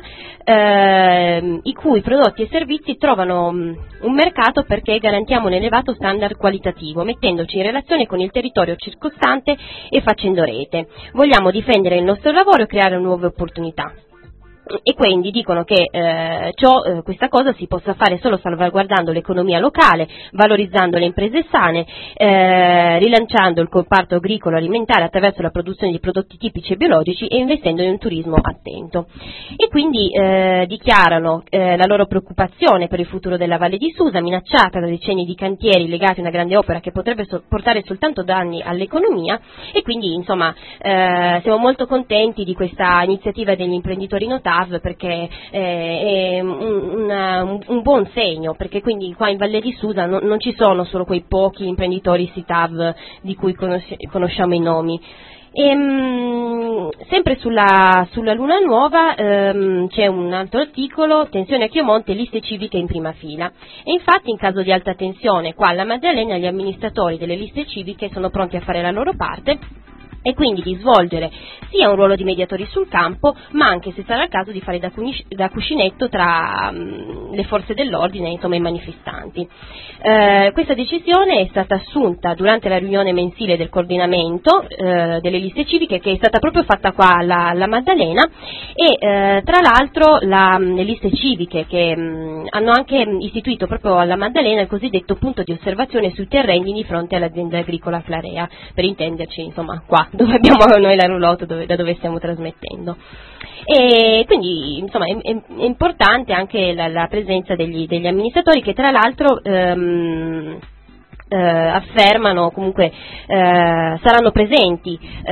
eh, i cui prodotti e servizi trovano mh, un mercato perché garantiamo un elevato standard qualitativo, mettendoci in relazione con il territorio circostante e facendo rete. Vogliamo difendere il nostro lavoro e creare nuove opportunità. E quindi dicono che eh, ciò, eh, questa cosa si possa fare solo salvaguardando l'economia locale, valorizzando le imprese sane, eh, rilanciando il comparto agricolo alimentare attraverso la produzione di prodotti tipici e biologici e investendo in un turismo attento. E quindi eh, dichiarano eh, la loro preoccupazione per il futuro della Valle di Susa, minacciata da decenni di cantieri legati a una grande opera che potrebbe so- portare soltanto danni all'economia, e quindi insomma eh, siamo molto contenti di questa iniziativa degli imprenditori notari, perché eh, è un, una, un, un buon segno, perché quindi qua in Valle di Susa non, non ci sono solo quei pochi imprenditori S I T A V di cui conosci- conosciamo i nomi. E, mh, sempre sulla, sulla Luna Nuova ehm, c'è un altro articolo, tensione a Chiomonte, liste civiche in prima fila, e infatti in caso di alta tensione qua alla Maddalena gli amministratori delle liste civiche sono pronti a fare la loro parte e quindi di svolgere sia un ruolo di mediatori sul campo, ma anche, se sarà il caso, di fare da, cunic- da cuscinetto tra um, le forze dell'ordine, insomma i manifestanti. Eh, questa decisione è stata assunta durante la riunione mensile del coordinamento eh, delle liste civiche, che è stata proprio fatta qua alla, alla Maddalena, e eh, tra l'altro la, le liste civiche che mh, hanno anche istituito proprio alla Maddalena il cosiddetto punto di osservazione sui terreni di fronte all'azienda agricola Flarea, per intenderci, insomma qua dove abbiamo noi la roulotte, dove, da dove stiamo trasmettendo. E quindi insomma è, è, è importante anche la, la presenza degli, degli amministratori, che tra l'altro ehm, eh, affermano comunque eh, saranno presenti eh,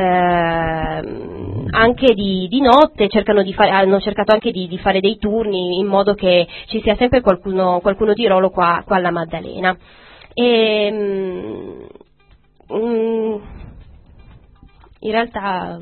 anche di, di notte, cercano di fare, hanno cercato anche di, di fare dei turni in modo che ci sia sempre qualcuno, qualcuno di ruolo qua, qua alla Maddalena. E, mm, in realtà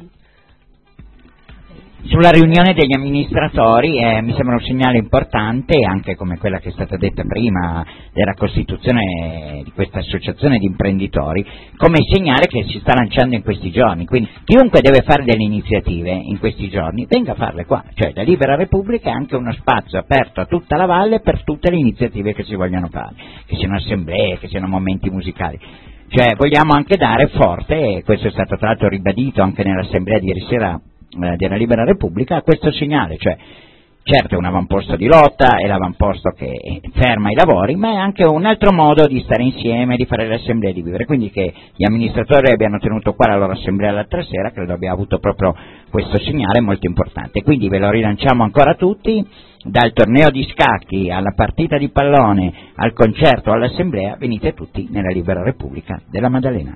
sulla riunione degli amministratori eh, mi sembra un segnale importante, anche come quella che è stata detta prima della costituzione di questa associazione di imprenditori, come segnale che si sta lanciando in questi giorni. Quindi chiunque deve fare delle iniziative in questi giorni venga a farle qua, cioè la Libera Repubblica è anche uno spazio aperto a tutta la valle per tutte le iniziative che si vogliono fare, che siano assemblee, che siano momenti musicali. Cioè vogliamo anche dare forte, e questo è stato tra l'altro ribadito anche nell'assemblea di ieri sera eh, della Libera Repubblica, questo segnale, cioè certo è un avamposto di lotta, è l'avamposto che ferma i lavori, ma è anche un altro modo di stare insieme, di fare le assemblee, di vivere. Quindi che gli amministratori abbiano tenuto qua la loro assemblea l'altra sera, credo abbia avuto proprio questo segnale molto importante. Quindi ve lo rilanciamo ancora tutti, dal torneo di scacchi alla partita di pallone al concerto all'assemblea, venite tutti nella Libera Repubblica della Maddalena.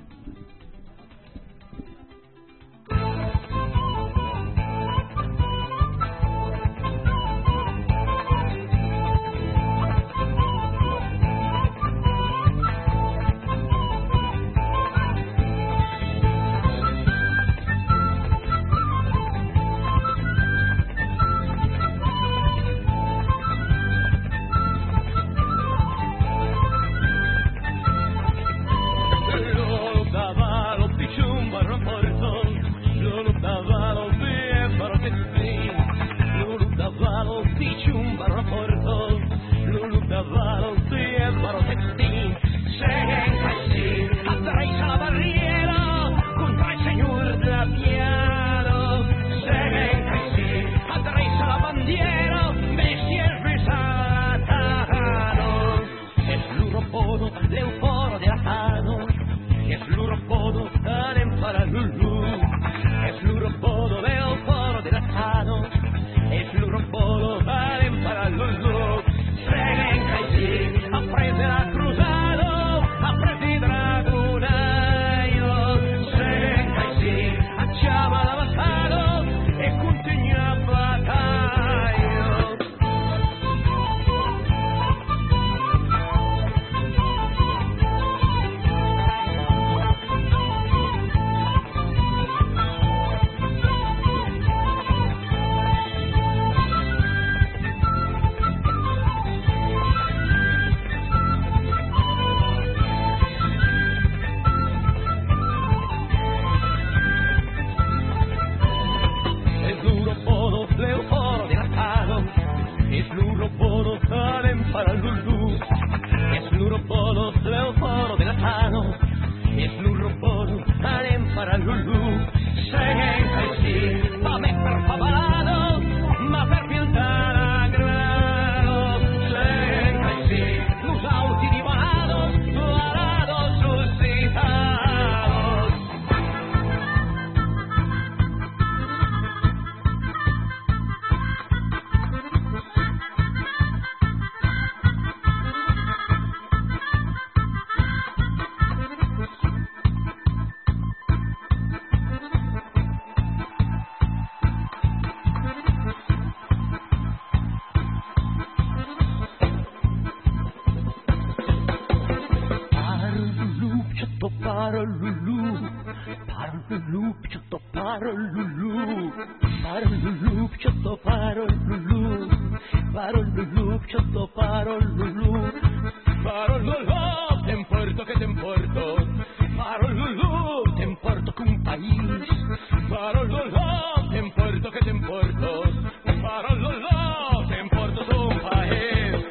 Lulu, paro Lulu, picciotto paro Lulu, paro Lulu, picciotto paro Lulu, paro Lulu, picciotto paro Lulu, paro Lulu, te importo che te importo, paro Lulu, te importo che un país, paro Lulu, te importo che te importo, paro Lulu, te importo che un país.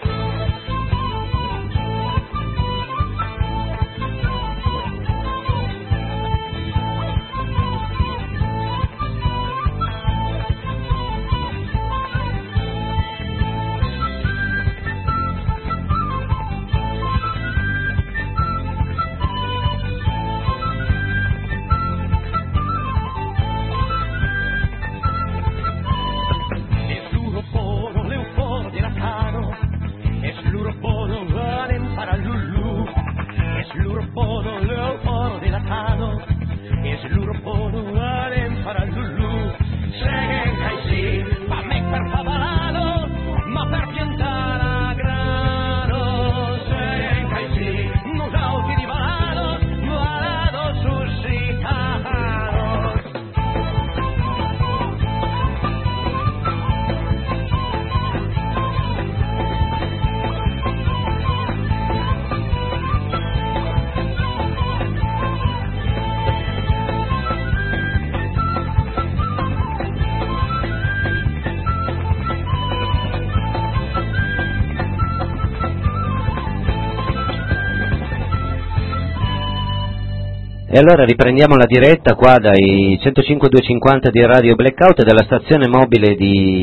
E allora riprendiamo la diretta qua dai centocinque duecentocinquanta di Radio Blackout della stazione mobile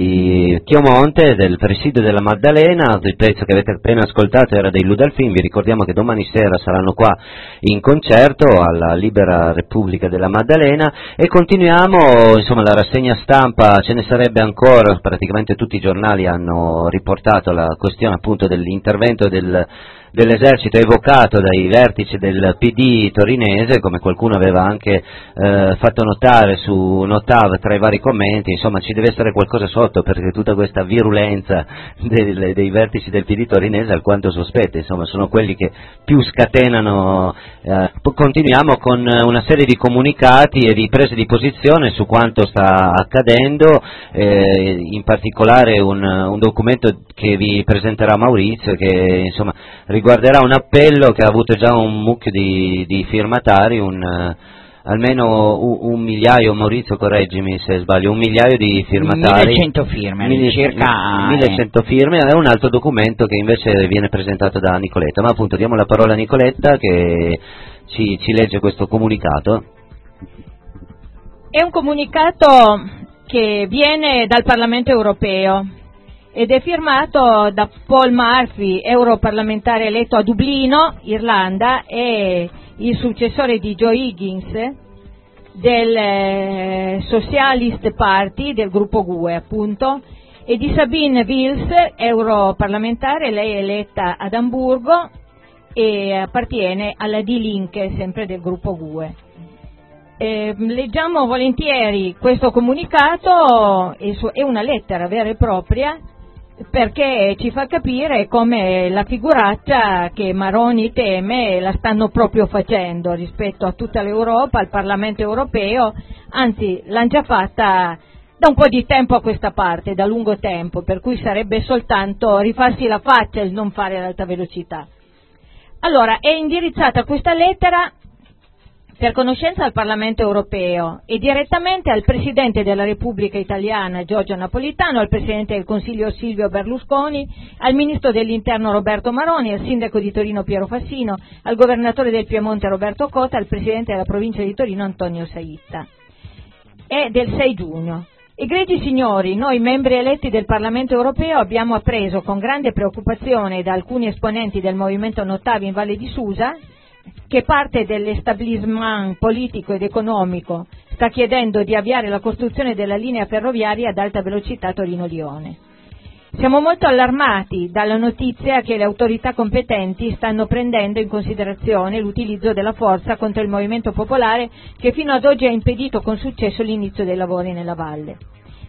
di Chiomonte, del presidio della Maddalena. Il pezzo che avete appena ascoltato era dei Ludalfin. Vi ricordiamo che domani sera saranno qua in concerto alla Libera Repubblica della Maddalena e continuiamo, insomma la rassegna stampa ce ne sarebbe ancora, praticamente tutti i giornali hanno riportato la questione appunto dell'intervento del dell'esercito evocato dai vertici del P D torinese, come qualcuno aveva anche eh, fatto notare su Notav tra i vari commenti. Insomma ci deve essere qualcosa sotto, perché tutta questa virulenza dei, dei vertici del P D torinese è alquanto sospetta, insomma sono quelli che più scatenano. Eh, continuiamo con una serie di comunicati e di prese di posizione su quanto sta accadendo, eh, in particolare un, un documento che vi presenterà Maurizio, che insomma riguarderà un appello che ha avuto già un mucchio di, di firmatari, un, uh, almeno un, un migliaio, Maurizio correggimi se sbaglio, un migliaio di firmatari. millecento firme, Mille, circa. millecento firme, è un altro documento che invece viene presentato da Nicoletta, ma appunto diamo la parola a Nicoletta che ci, ci legge questo comunicato. È un comunicato che viene dal Parlamento europeo ed è firmato da Paul Murphy, europarlamentare eletto a Dublino, Irlanda, e il successore di Joe Higgins del eh, Socialist Party, del gruppo G U E appunto, e di Sabine Wils, europarlamentare, lei è eletta ad Amburgo e appartiene alla Die Linke, sempre del gruppo G U E. Eh, leggiamo volentieri questo comunicato, è una lettera vera e propria, perché ci fa capire come la figuraccia che Maroni teme la stanno proprio facendo rispetto a tutta l'Europa, al Parlamento europeo, anzi l'hanno già fatta da un po' di tempo a questa parte, da lungo tempo, per cui sarebbe soltanto rifarsi la faccia il non fare l'alta velocità. Allora, è indirizzata questa lettera per conoscenza al Parlamento europeo e direttamente al Presidente della Repubblica Italiana Giorgio Napolitano, al Presidente del Consiglio Silvio Berlusconi, al Ministro dell'Interno Roberto Maroni, al Sindaco di Torino Piero Fassino, al Governatore del Piemonte Roberto Cota, al Presidente della Provincia di Torino Antonio Saitta. È del sei giugno. Egregi signori, noi membri eletti del Parlamento europeo abbiamo appreso con grande preoccupazione da alcuni esponenti del movimento Notav in Valle di Susa che parte dell'establishment politico ed economico sta chiedendo di avviare la costruzione della linea ferroviaria ad alta velocità Torino-Lione. Siamo molto allarmati dalla notizia che le autorità competenti stanno prendendo in considerazione l'utilizzo della forza contro il movimento popolare che fino ad oggi ha impedito con successo l'inizio dei lavori nella valle.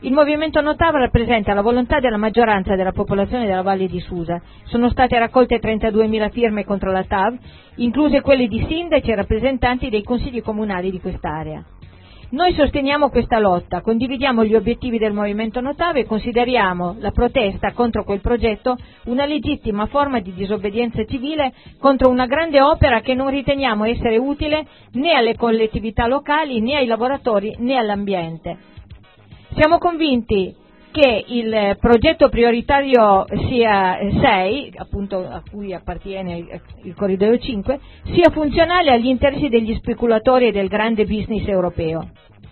Il movimento No TAV rappresenta la volontà della maggioranza della popolazione della Valle di Susa. Sono state raccolte trentaduemila firme contro la TAV, incluse quelle di sindaci e rappresentanti dei consigli comunali di quest'area. Noi sosteniamo questa lotta, condividiamo gli obiettivi del movimento No TAV e consideriamo la protesta contro quel progetto una legittima forma di disobbedienza civile contro una grande opera che non riteniamo essere utile né alle collettività locali, né ai lavoratori, né all'ambiente. Siamo convinti che il progetto prioritario sia sei, appunto a cui appartiene il Corridoio cinque, sia funzionale agli interessi degli speculatori e del grande business europeo.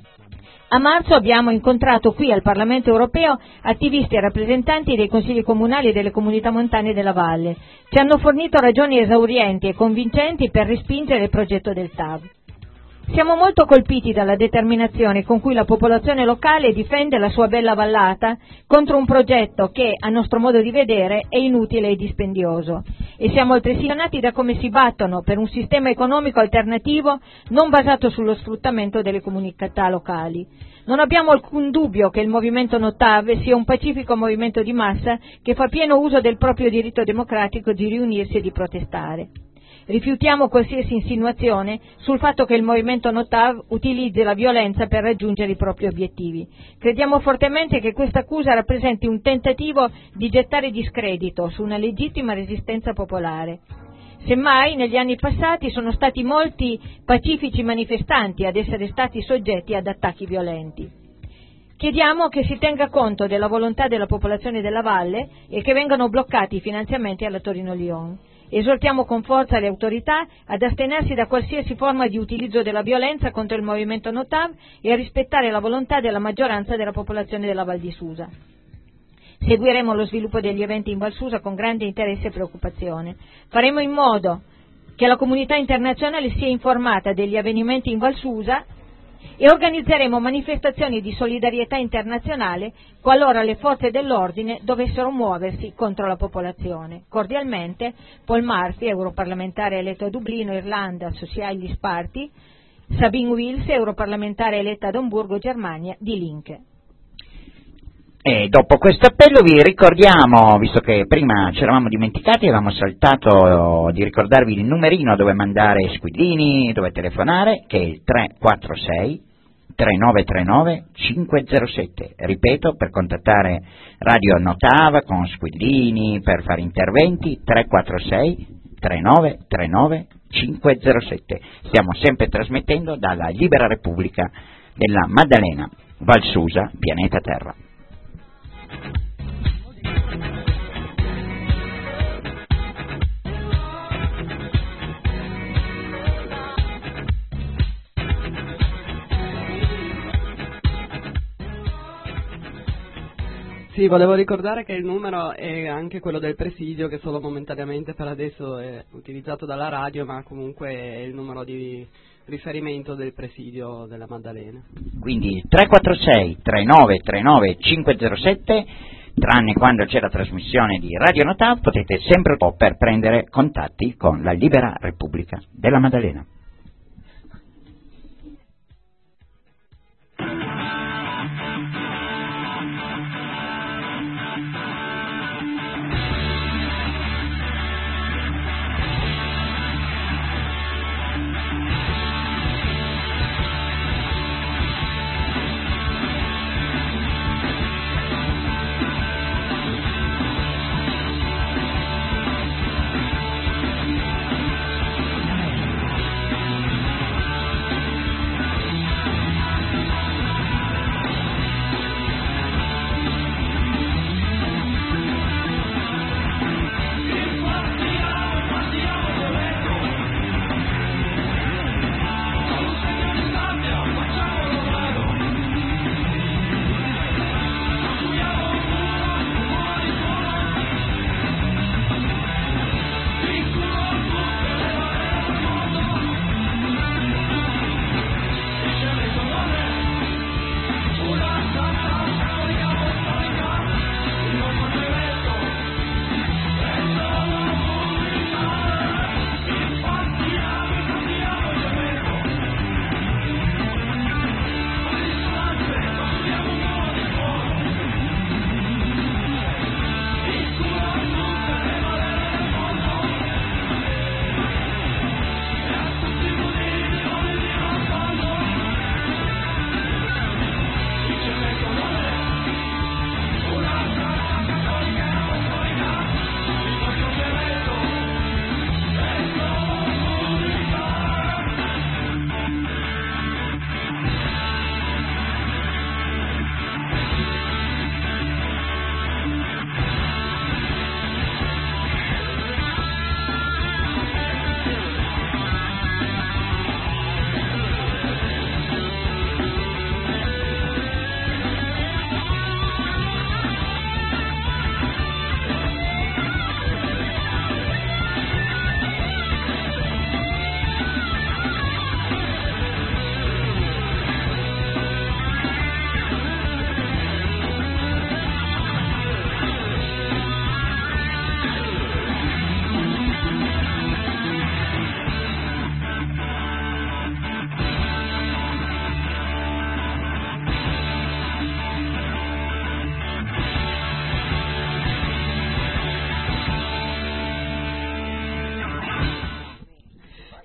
A marzo abbiamo incontrato qui al Parlamento europeo attivisti e rappresentanti dei consigli comunali e delle comunità montane della Valle. Ci hanno fornito ragioni esaurienti e convincenti per respingere il progetto del T A V. Siamo molto colpiti dalla determinazione con cui la popolazione locale difende la sua bella vallata contro un progetto che, a nostro modo di vedere, è inutile e dispendioso. E siamo impressionati da come si battono per un sistema economico alternativo non basato sullo sfruttamento delle comunità locali. Non abbiamo alcun dubbio che il movimento No T A V sia un pacifico movimento di massa che fa pieno uso del proprio diritto democratico di riunirsi e di protestare. Rifiutiamo qualsiasi insinuazione sul fatto che il movimento No T A V utilizzi la violenza per raggiungere i propri obiettivi. Crediamo fortemente che questa accusa rappresenti un tentativo di gettare discredito su una legittima resistenza popolare. Semmai, negli anni passati sono stati molti pacifici manifestanti ad essere stati soggetti ad attacchi violenti. Chiediamo che si tenga conto della volontà della popolazione della Valle e che vengano bloccati i finanziamenti alla Torino-Lione. Esortiamo con forza le autorità ad astenersi da qualsiasi forma di utilizzo della violenza contro il movimento No T A V e a rispettare la volontà della maggioranza della popolazione della Val di Susa. Seguiremo lo sviluppo degli eventi in Val Susa con grande interesse e preoccupazione. Faremo in modo che la comunità internazionale sia informata degli avvenimenti in Val Susa e organizzeremo manifestazioni di solidarietà internazionale qualora le forze dell'ordine dovessero muoversi contro la popolazione. Cordialmente, Paul Murphy, europarlamentare eletto a Dublino, Irlanda, Socialis Party, Sabine Wills, europarlamentare eletta ad Amburgo, Germania, di Linke. E dopo questo appello vi ricordiamo, visto che prima ci eravamo dimenticati, avevamo saltato di ricordarvi il numerino dove mandare squillini, dove telefonare, che è il tre quattro sei tre nove tre nove cinque zero sette. Ripeto, per contattare Radio No T A V con squillini, per fare interventi, tre quattro sei tre nove tre nove cinque zero sette. Stiamo sempre trasmettendo dalla Libera Repubblica della Maddalena, Val Susa, pianeta Terra. Sì, volevo ricordare che il numero è anche quello del presidio, che solo momentaneamente per adesso è utilizzato dalla radio, ma comunque è il numero di riferimento del presidio della Maddalena. Quindi tre quattro sei tre nove tre nove cinque zero sette, tranne quando c'è la trasmissione di Radio No T A V, potete sempre per prendere contatti con la Libera Repubblica della Maddalena.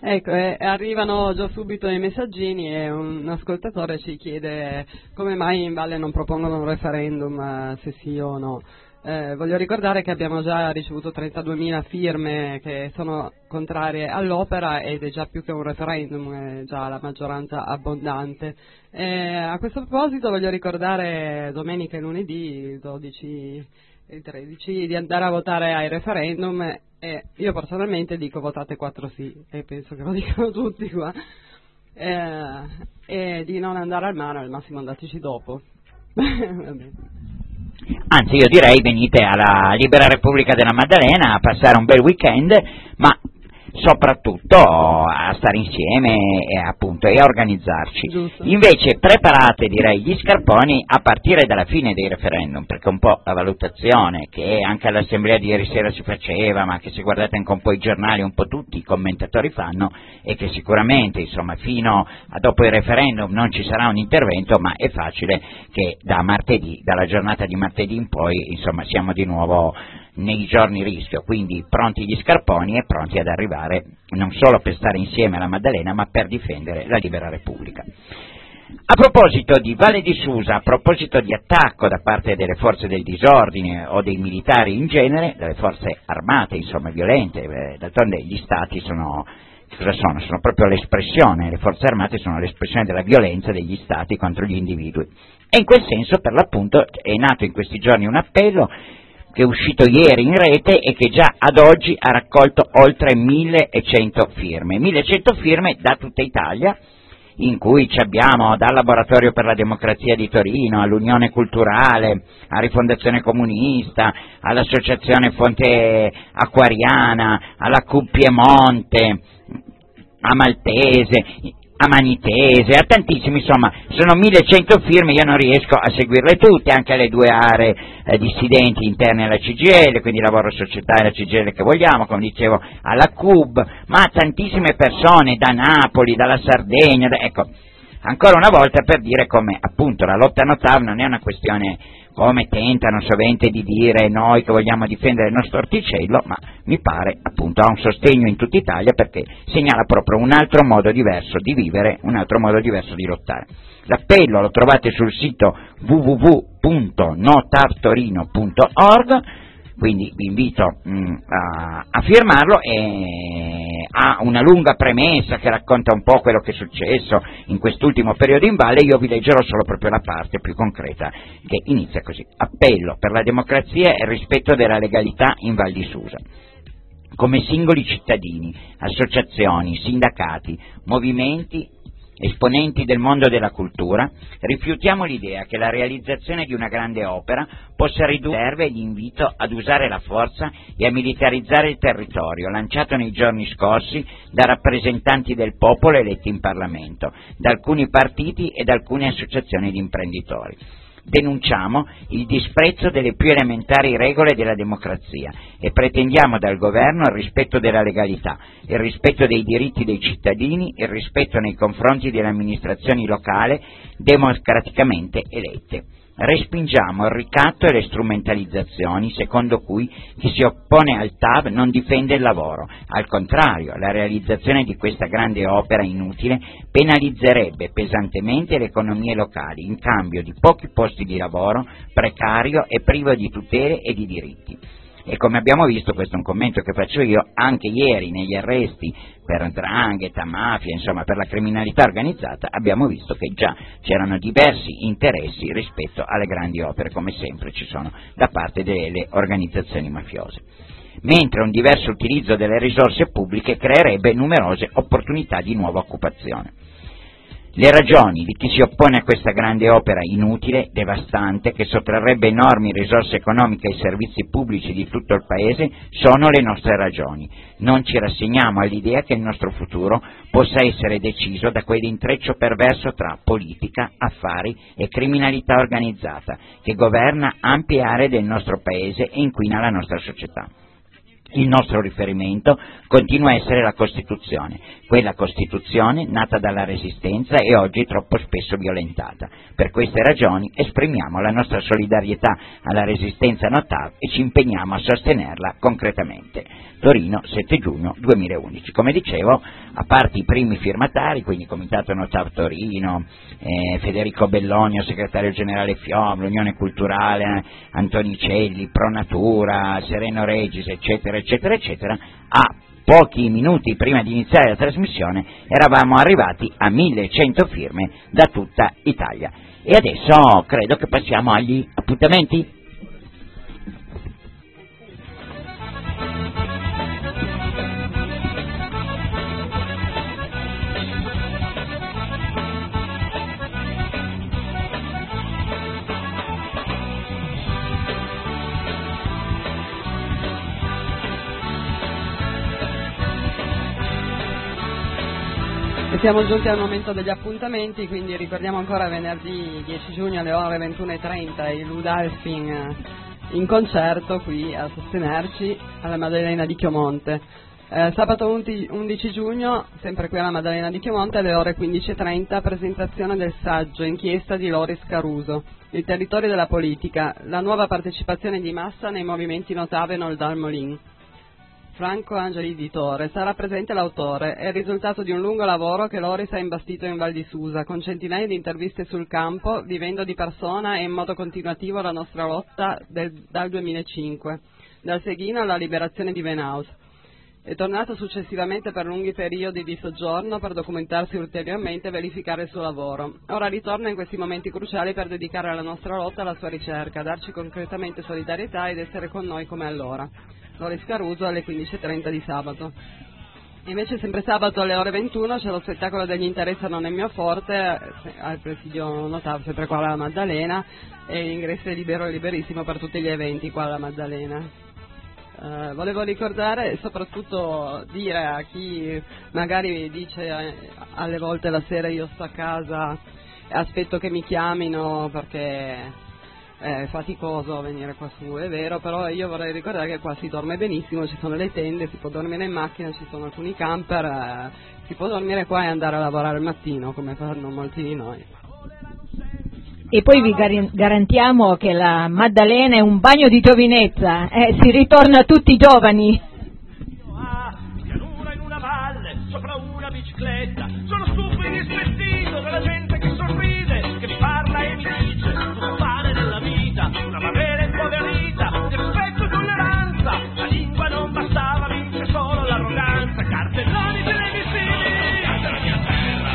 Ecco, eh, arrivano già subito i messaggini e un ascoltatore ci chiede come mai in Valle non propongono un referendum, eh, se sì o no. Eh, voglio ricordare che abbiamo già ricevuto trentaduemila firme che sono contrarie all'opera ed è già più che un referendum, è già la maggioranza abbondante. Eh, a questo proposito voglio ricordare domenica e lunedì, il dodici e il tredici, di andare a votare ai referendum e io personalmente dico votate quattro sì e penso che lo dicano tutti qua, eh, e di non andare al mare, al massimo andateci dopo. Anzi, io direi venite alla Libera Repubblica della Maddalena a passare un bel weekend, ma soprattutto a stare insieme e appunto e a organizzarci. Giusto. Invece preparate, direi, gli scarponi a partire dalla fine dei referendum, perché un po' la valutazione che anche all'assemblea di ieri sera si faceva, ma che se guardate anche un po' i giornali, un po' tutti i commentatori fanno, è che sicuramente insomma fino a dopo il referendum non ci sarà un intervento, ma è facile che da martedì, dalla giornata di martedì in poi, insomma siamo di nuovo nei giorni rischio, quindi pronti gli scarponi e pronti ad arrivare non solo per stare insieme alla Maddalena, ma per difendere la Libera Repubblica. A proposito di Valle di Susa, a proposito di attacco da parte delle forze del disordine o dei militari in genere, delle forze armate, insomma violente, eh, d'altronde gli stati sono, cosa sono? Sono proprio l'espressione, le forze armate sono l'espressione della violenza degli stati contro gli individui. E in quel senso, per l'appunto, è nato in questi giorni un appello che è uscito ieri in rete e che già ad oggi ha raccolto oltre millecento firme, millecento firme da tutta Italia, in cui ci abbiamo dal Laboratorio per la Democrazia di Torino, all'Unione Culturale, a Rifondazione Comunista, all'Associazione Fonte Acquariana, alla C U Piemonte, a Maltese, a Manitese, a tantissimi, insomma, sono millecento firme, io non riesco a seguirle tutte, anche alle due aree eh, dissidenti interne alla C G I L, quindi lavoro società e la C G I L che vogliamo, come dicevo, alla C U B, ma tantissime persone da Napoli, dalla Sardegna, da, ecco, ancora una volta per dire come appunto la lotta no T A V non è una questione come tentano sovente di dire noi che vogliamo difendere il nostro orticello, ma mi pare appunto ha un sostegno in tutta Italia perché segnala proprio un altro modo diverso di vivere, un altro modo diverso di lottare. L'appello lo trovate sul sito w w w punto no tav torino punto org, quindi vi invito mh, a, a firmarlo, e ha una lunga premessa che racconta un po' quello che è successo in quest'ultimo periodo in Valle. Io vi leggerò solo proprio la parte più concreta che inizia così: appello per la democrazia e il rispetto della legalità in Val di Susa. Come singoli cittadini, associazioni, sindacati, movimenti, esponenti del mondo della cultura, rifiutiamo l'idea che la realizzazione di una grande opera possa ridurre l'invito ad usare la forza e a militarizzare il territorio, lanciato nei giorni scorsi da rappresentanti del popolo eletti in Parlamento, da alcuni partiti e da alcune associazioni di imprenditori. Denunciamo il disprezzo delle più elementari regole della democrazia e pretendiamo dal governo il rispetto della legalità, il rispetto dei diritti dei cittadini, il rispetto nei confronti delle amministrazioni locali democraticamente elette. Respingiamo il ricatto e le strumentalizzazioni secondo cui chi si oppone al T A V non difende il lavoro. Al contrario, la realizzazione di questa grande opera inutile penalizzerebbe pesantemente le economie locali in cambio di pochi posti di lavoro, precario e privo di tutele e di diritti. E come abbiamo visto, questo è un commento che faccio io, anche ieri negli arresti per 'ndrangheta, mafia, insomma per la criminalità organizzata, abbiamo visto che già c'erano diversi interessi rispetto alle grandi opere, come sempre ci sono da parte delle organizzazioni mafiose. Mentre un diverso utilizzo delle risorse pubbliche creerebbe numerose opportunità di nuova occupazione. Le ragioni di chi si oppone a questa grande opera inutile, devastante, che sottrarrebbe enormi risorse economiche ai servizi pubblici di tutto il Paese, sono le nostre ragioni. Non ci rassegniamo all'idea che il nostro futuro possa essere deciso da quell'intreccio perverso tra politica, affari e criminalità organizzata, che governa ampie aree del nostro Paese e inquina la nostra società. Il nostro riferimento continua a essere la Costituzione, quella Costituzione nata dalla Resistenza e oggi troppo spesso violentata. Per queste ragioni esprimiamo la nostra solidarietà alla Resistenza Notav e ci impegniamo a sostenerla concretamente. Torino, sette giugno duemilaundici. Come dicevo, a parte i primi firmatari, quindi Comitato Notav Torino, eh, Federico Bellonio, segretario generale F I O M, l'Unione Culturale, Antonicelli, Pro Natura, Sereno Regis, eccetera, eccetera, eccetera, a pochi minuti prima di iniziare la trasmissione eravamo arrivati a millecento firme da tutta Italia. E adesso credo che passiamo agli appuntamenti. E siamo giunti al momento degli appuntamenti, quindi ricordiamo ancora venerdì dieci giugno alle ore ventuno e trenta i Ludalfin in concerto qui a sostenerci alla Maddalena di Chiomonte. Eh, sabato undici giugno, sempre qui alla Maddalena di Chiomonte, alle ore quindici e trenta, presentazione del saggio Inchiesta di Loris Caruso, Il territorio della politica, la nuova partecipazione di massa nei movimenti Notav e Noldal Molin. Franco Angeli Editore. Sarà presente l'autore, è il risultato di un lungo lavoro che Loris ha imbastito in Val di Susa, con centinaia di interviste sul campo, vivendo di persona e in modo continuativo la nostra lotta del, dal duemilacinque, dal Seghino alla liberazione di Venaus. È tornato successivamente per lunghi periodi di soggiorno per documentarsi ulteriormente e verificare il suo lavoro. Ora ritorna in questi momenti cruciali per dedicare la nostra lotta alla sua ricerca, darci concretamente solidarietà ed essere con noi come allora. Loris Caruso alle quindici e trenta di sabato. Invece sempre sabato alle ore ventuno c'è lo spettacolo degli Interessa non è mio forte al presidio Notav, sempre qua alla Maddalena, e l'ingresso è libero e liberissimo per tutti gli eventi qua alla Maddalena. Uh, volevo ricordare e soprattutto dire a chi magari dice eh, alle volte la sera io sto a casa e aspetto che mi chiamino perché è faticoso venire qua su, è vero, però io vorrei ricordare che qua si dorme benissimo, ci sono le tende, si può dormire in macchina, ci sono alcuni camper, eh, si può dormire qua e andare a lavorare al mattino come fanno molti di noi. E poi vi gar- garantiamo che la Maddalena è un bagno di giovinezza, eh, si ritorna tutti giovani. Pianura in una valle, sopra una bicicletta, sono stupido e svestito della gente che sorride, che mi parla e mi dice tutto vale nella vita, una barriera impoverita, di rispetto e tolleranza, la lingua non bastava, vince solo l'arroganza, cartelloni televisivi, la mia terra.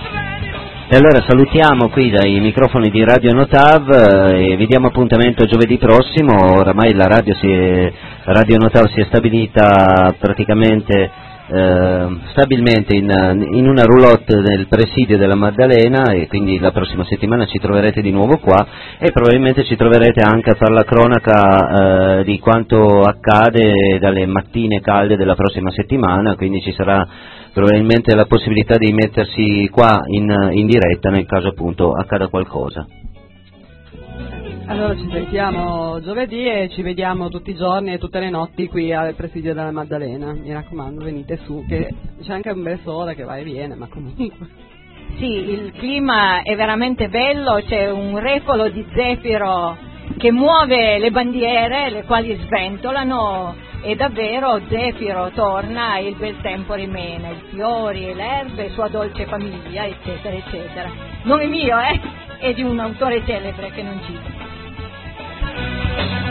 E allora salutiamo qui dai microfoni di Radio Notav eh, e vi diamo appuntamento giovedì prossimo. Oramai la radio, si è, Radio Notav si è stabilita praticamente eh, stabilmente in, in una roulotte nel presidio della Maddalena, e quindi la prossima settimana ci troverete di nuovo qua e probabilmente ci troverete anche a fare la cronaca eh, di quanto accade dalle mattine calde della prossima settimana, quindi ci sarà probabilmente la possibilità di mettersi qua in, in diretta nel caso appunto accada qualcosa. Allora ci sentiamo giovedì e ci vediamo tutti i giorni e tutte le notti qui al presidio della Maddalena, mi raccomando venite su, che c'è anche un bel sole che va e viene, ma comunque. Sì, il clima è veramente bello, c'è un refolo di zefiro che muove le bandiere, le quali sventolano, e davvero Zefiro torna e il bel tempo rimane, i fiori, le erbe, sua dolce famiglia, eccetera, eccetera. Non è mio, eh, è di un autore celebre che non cito.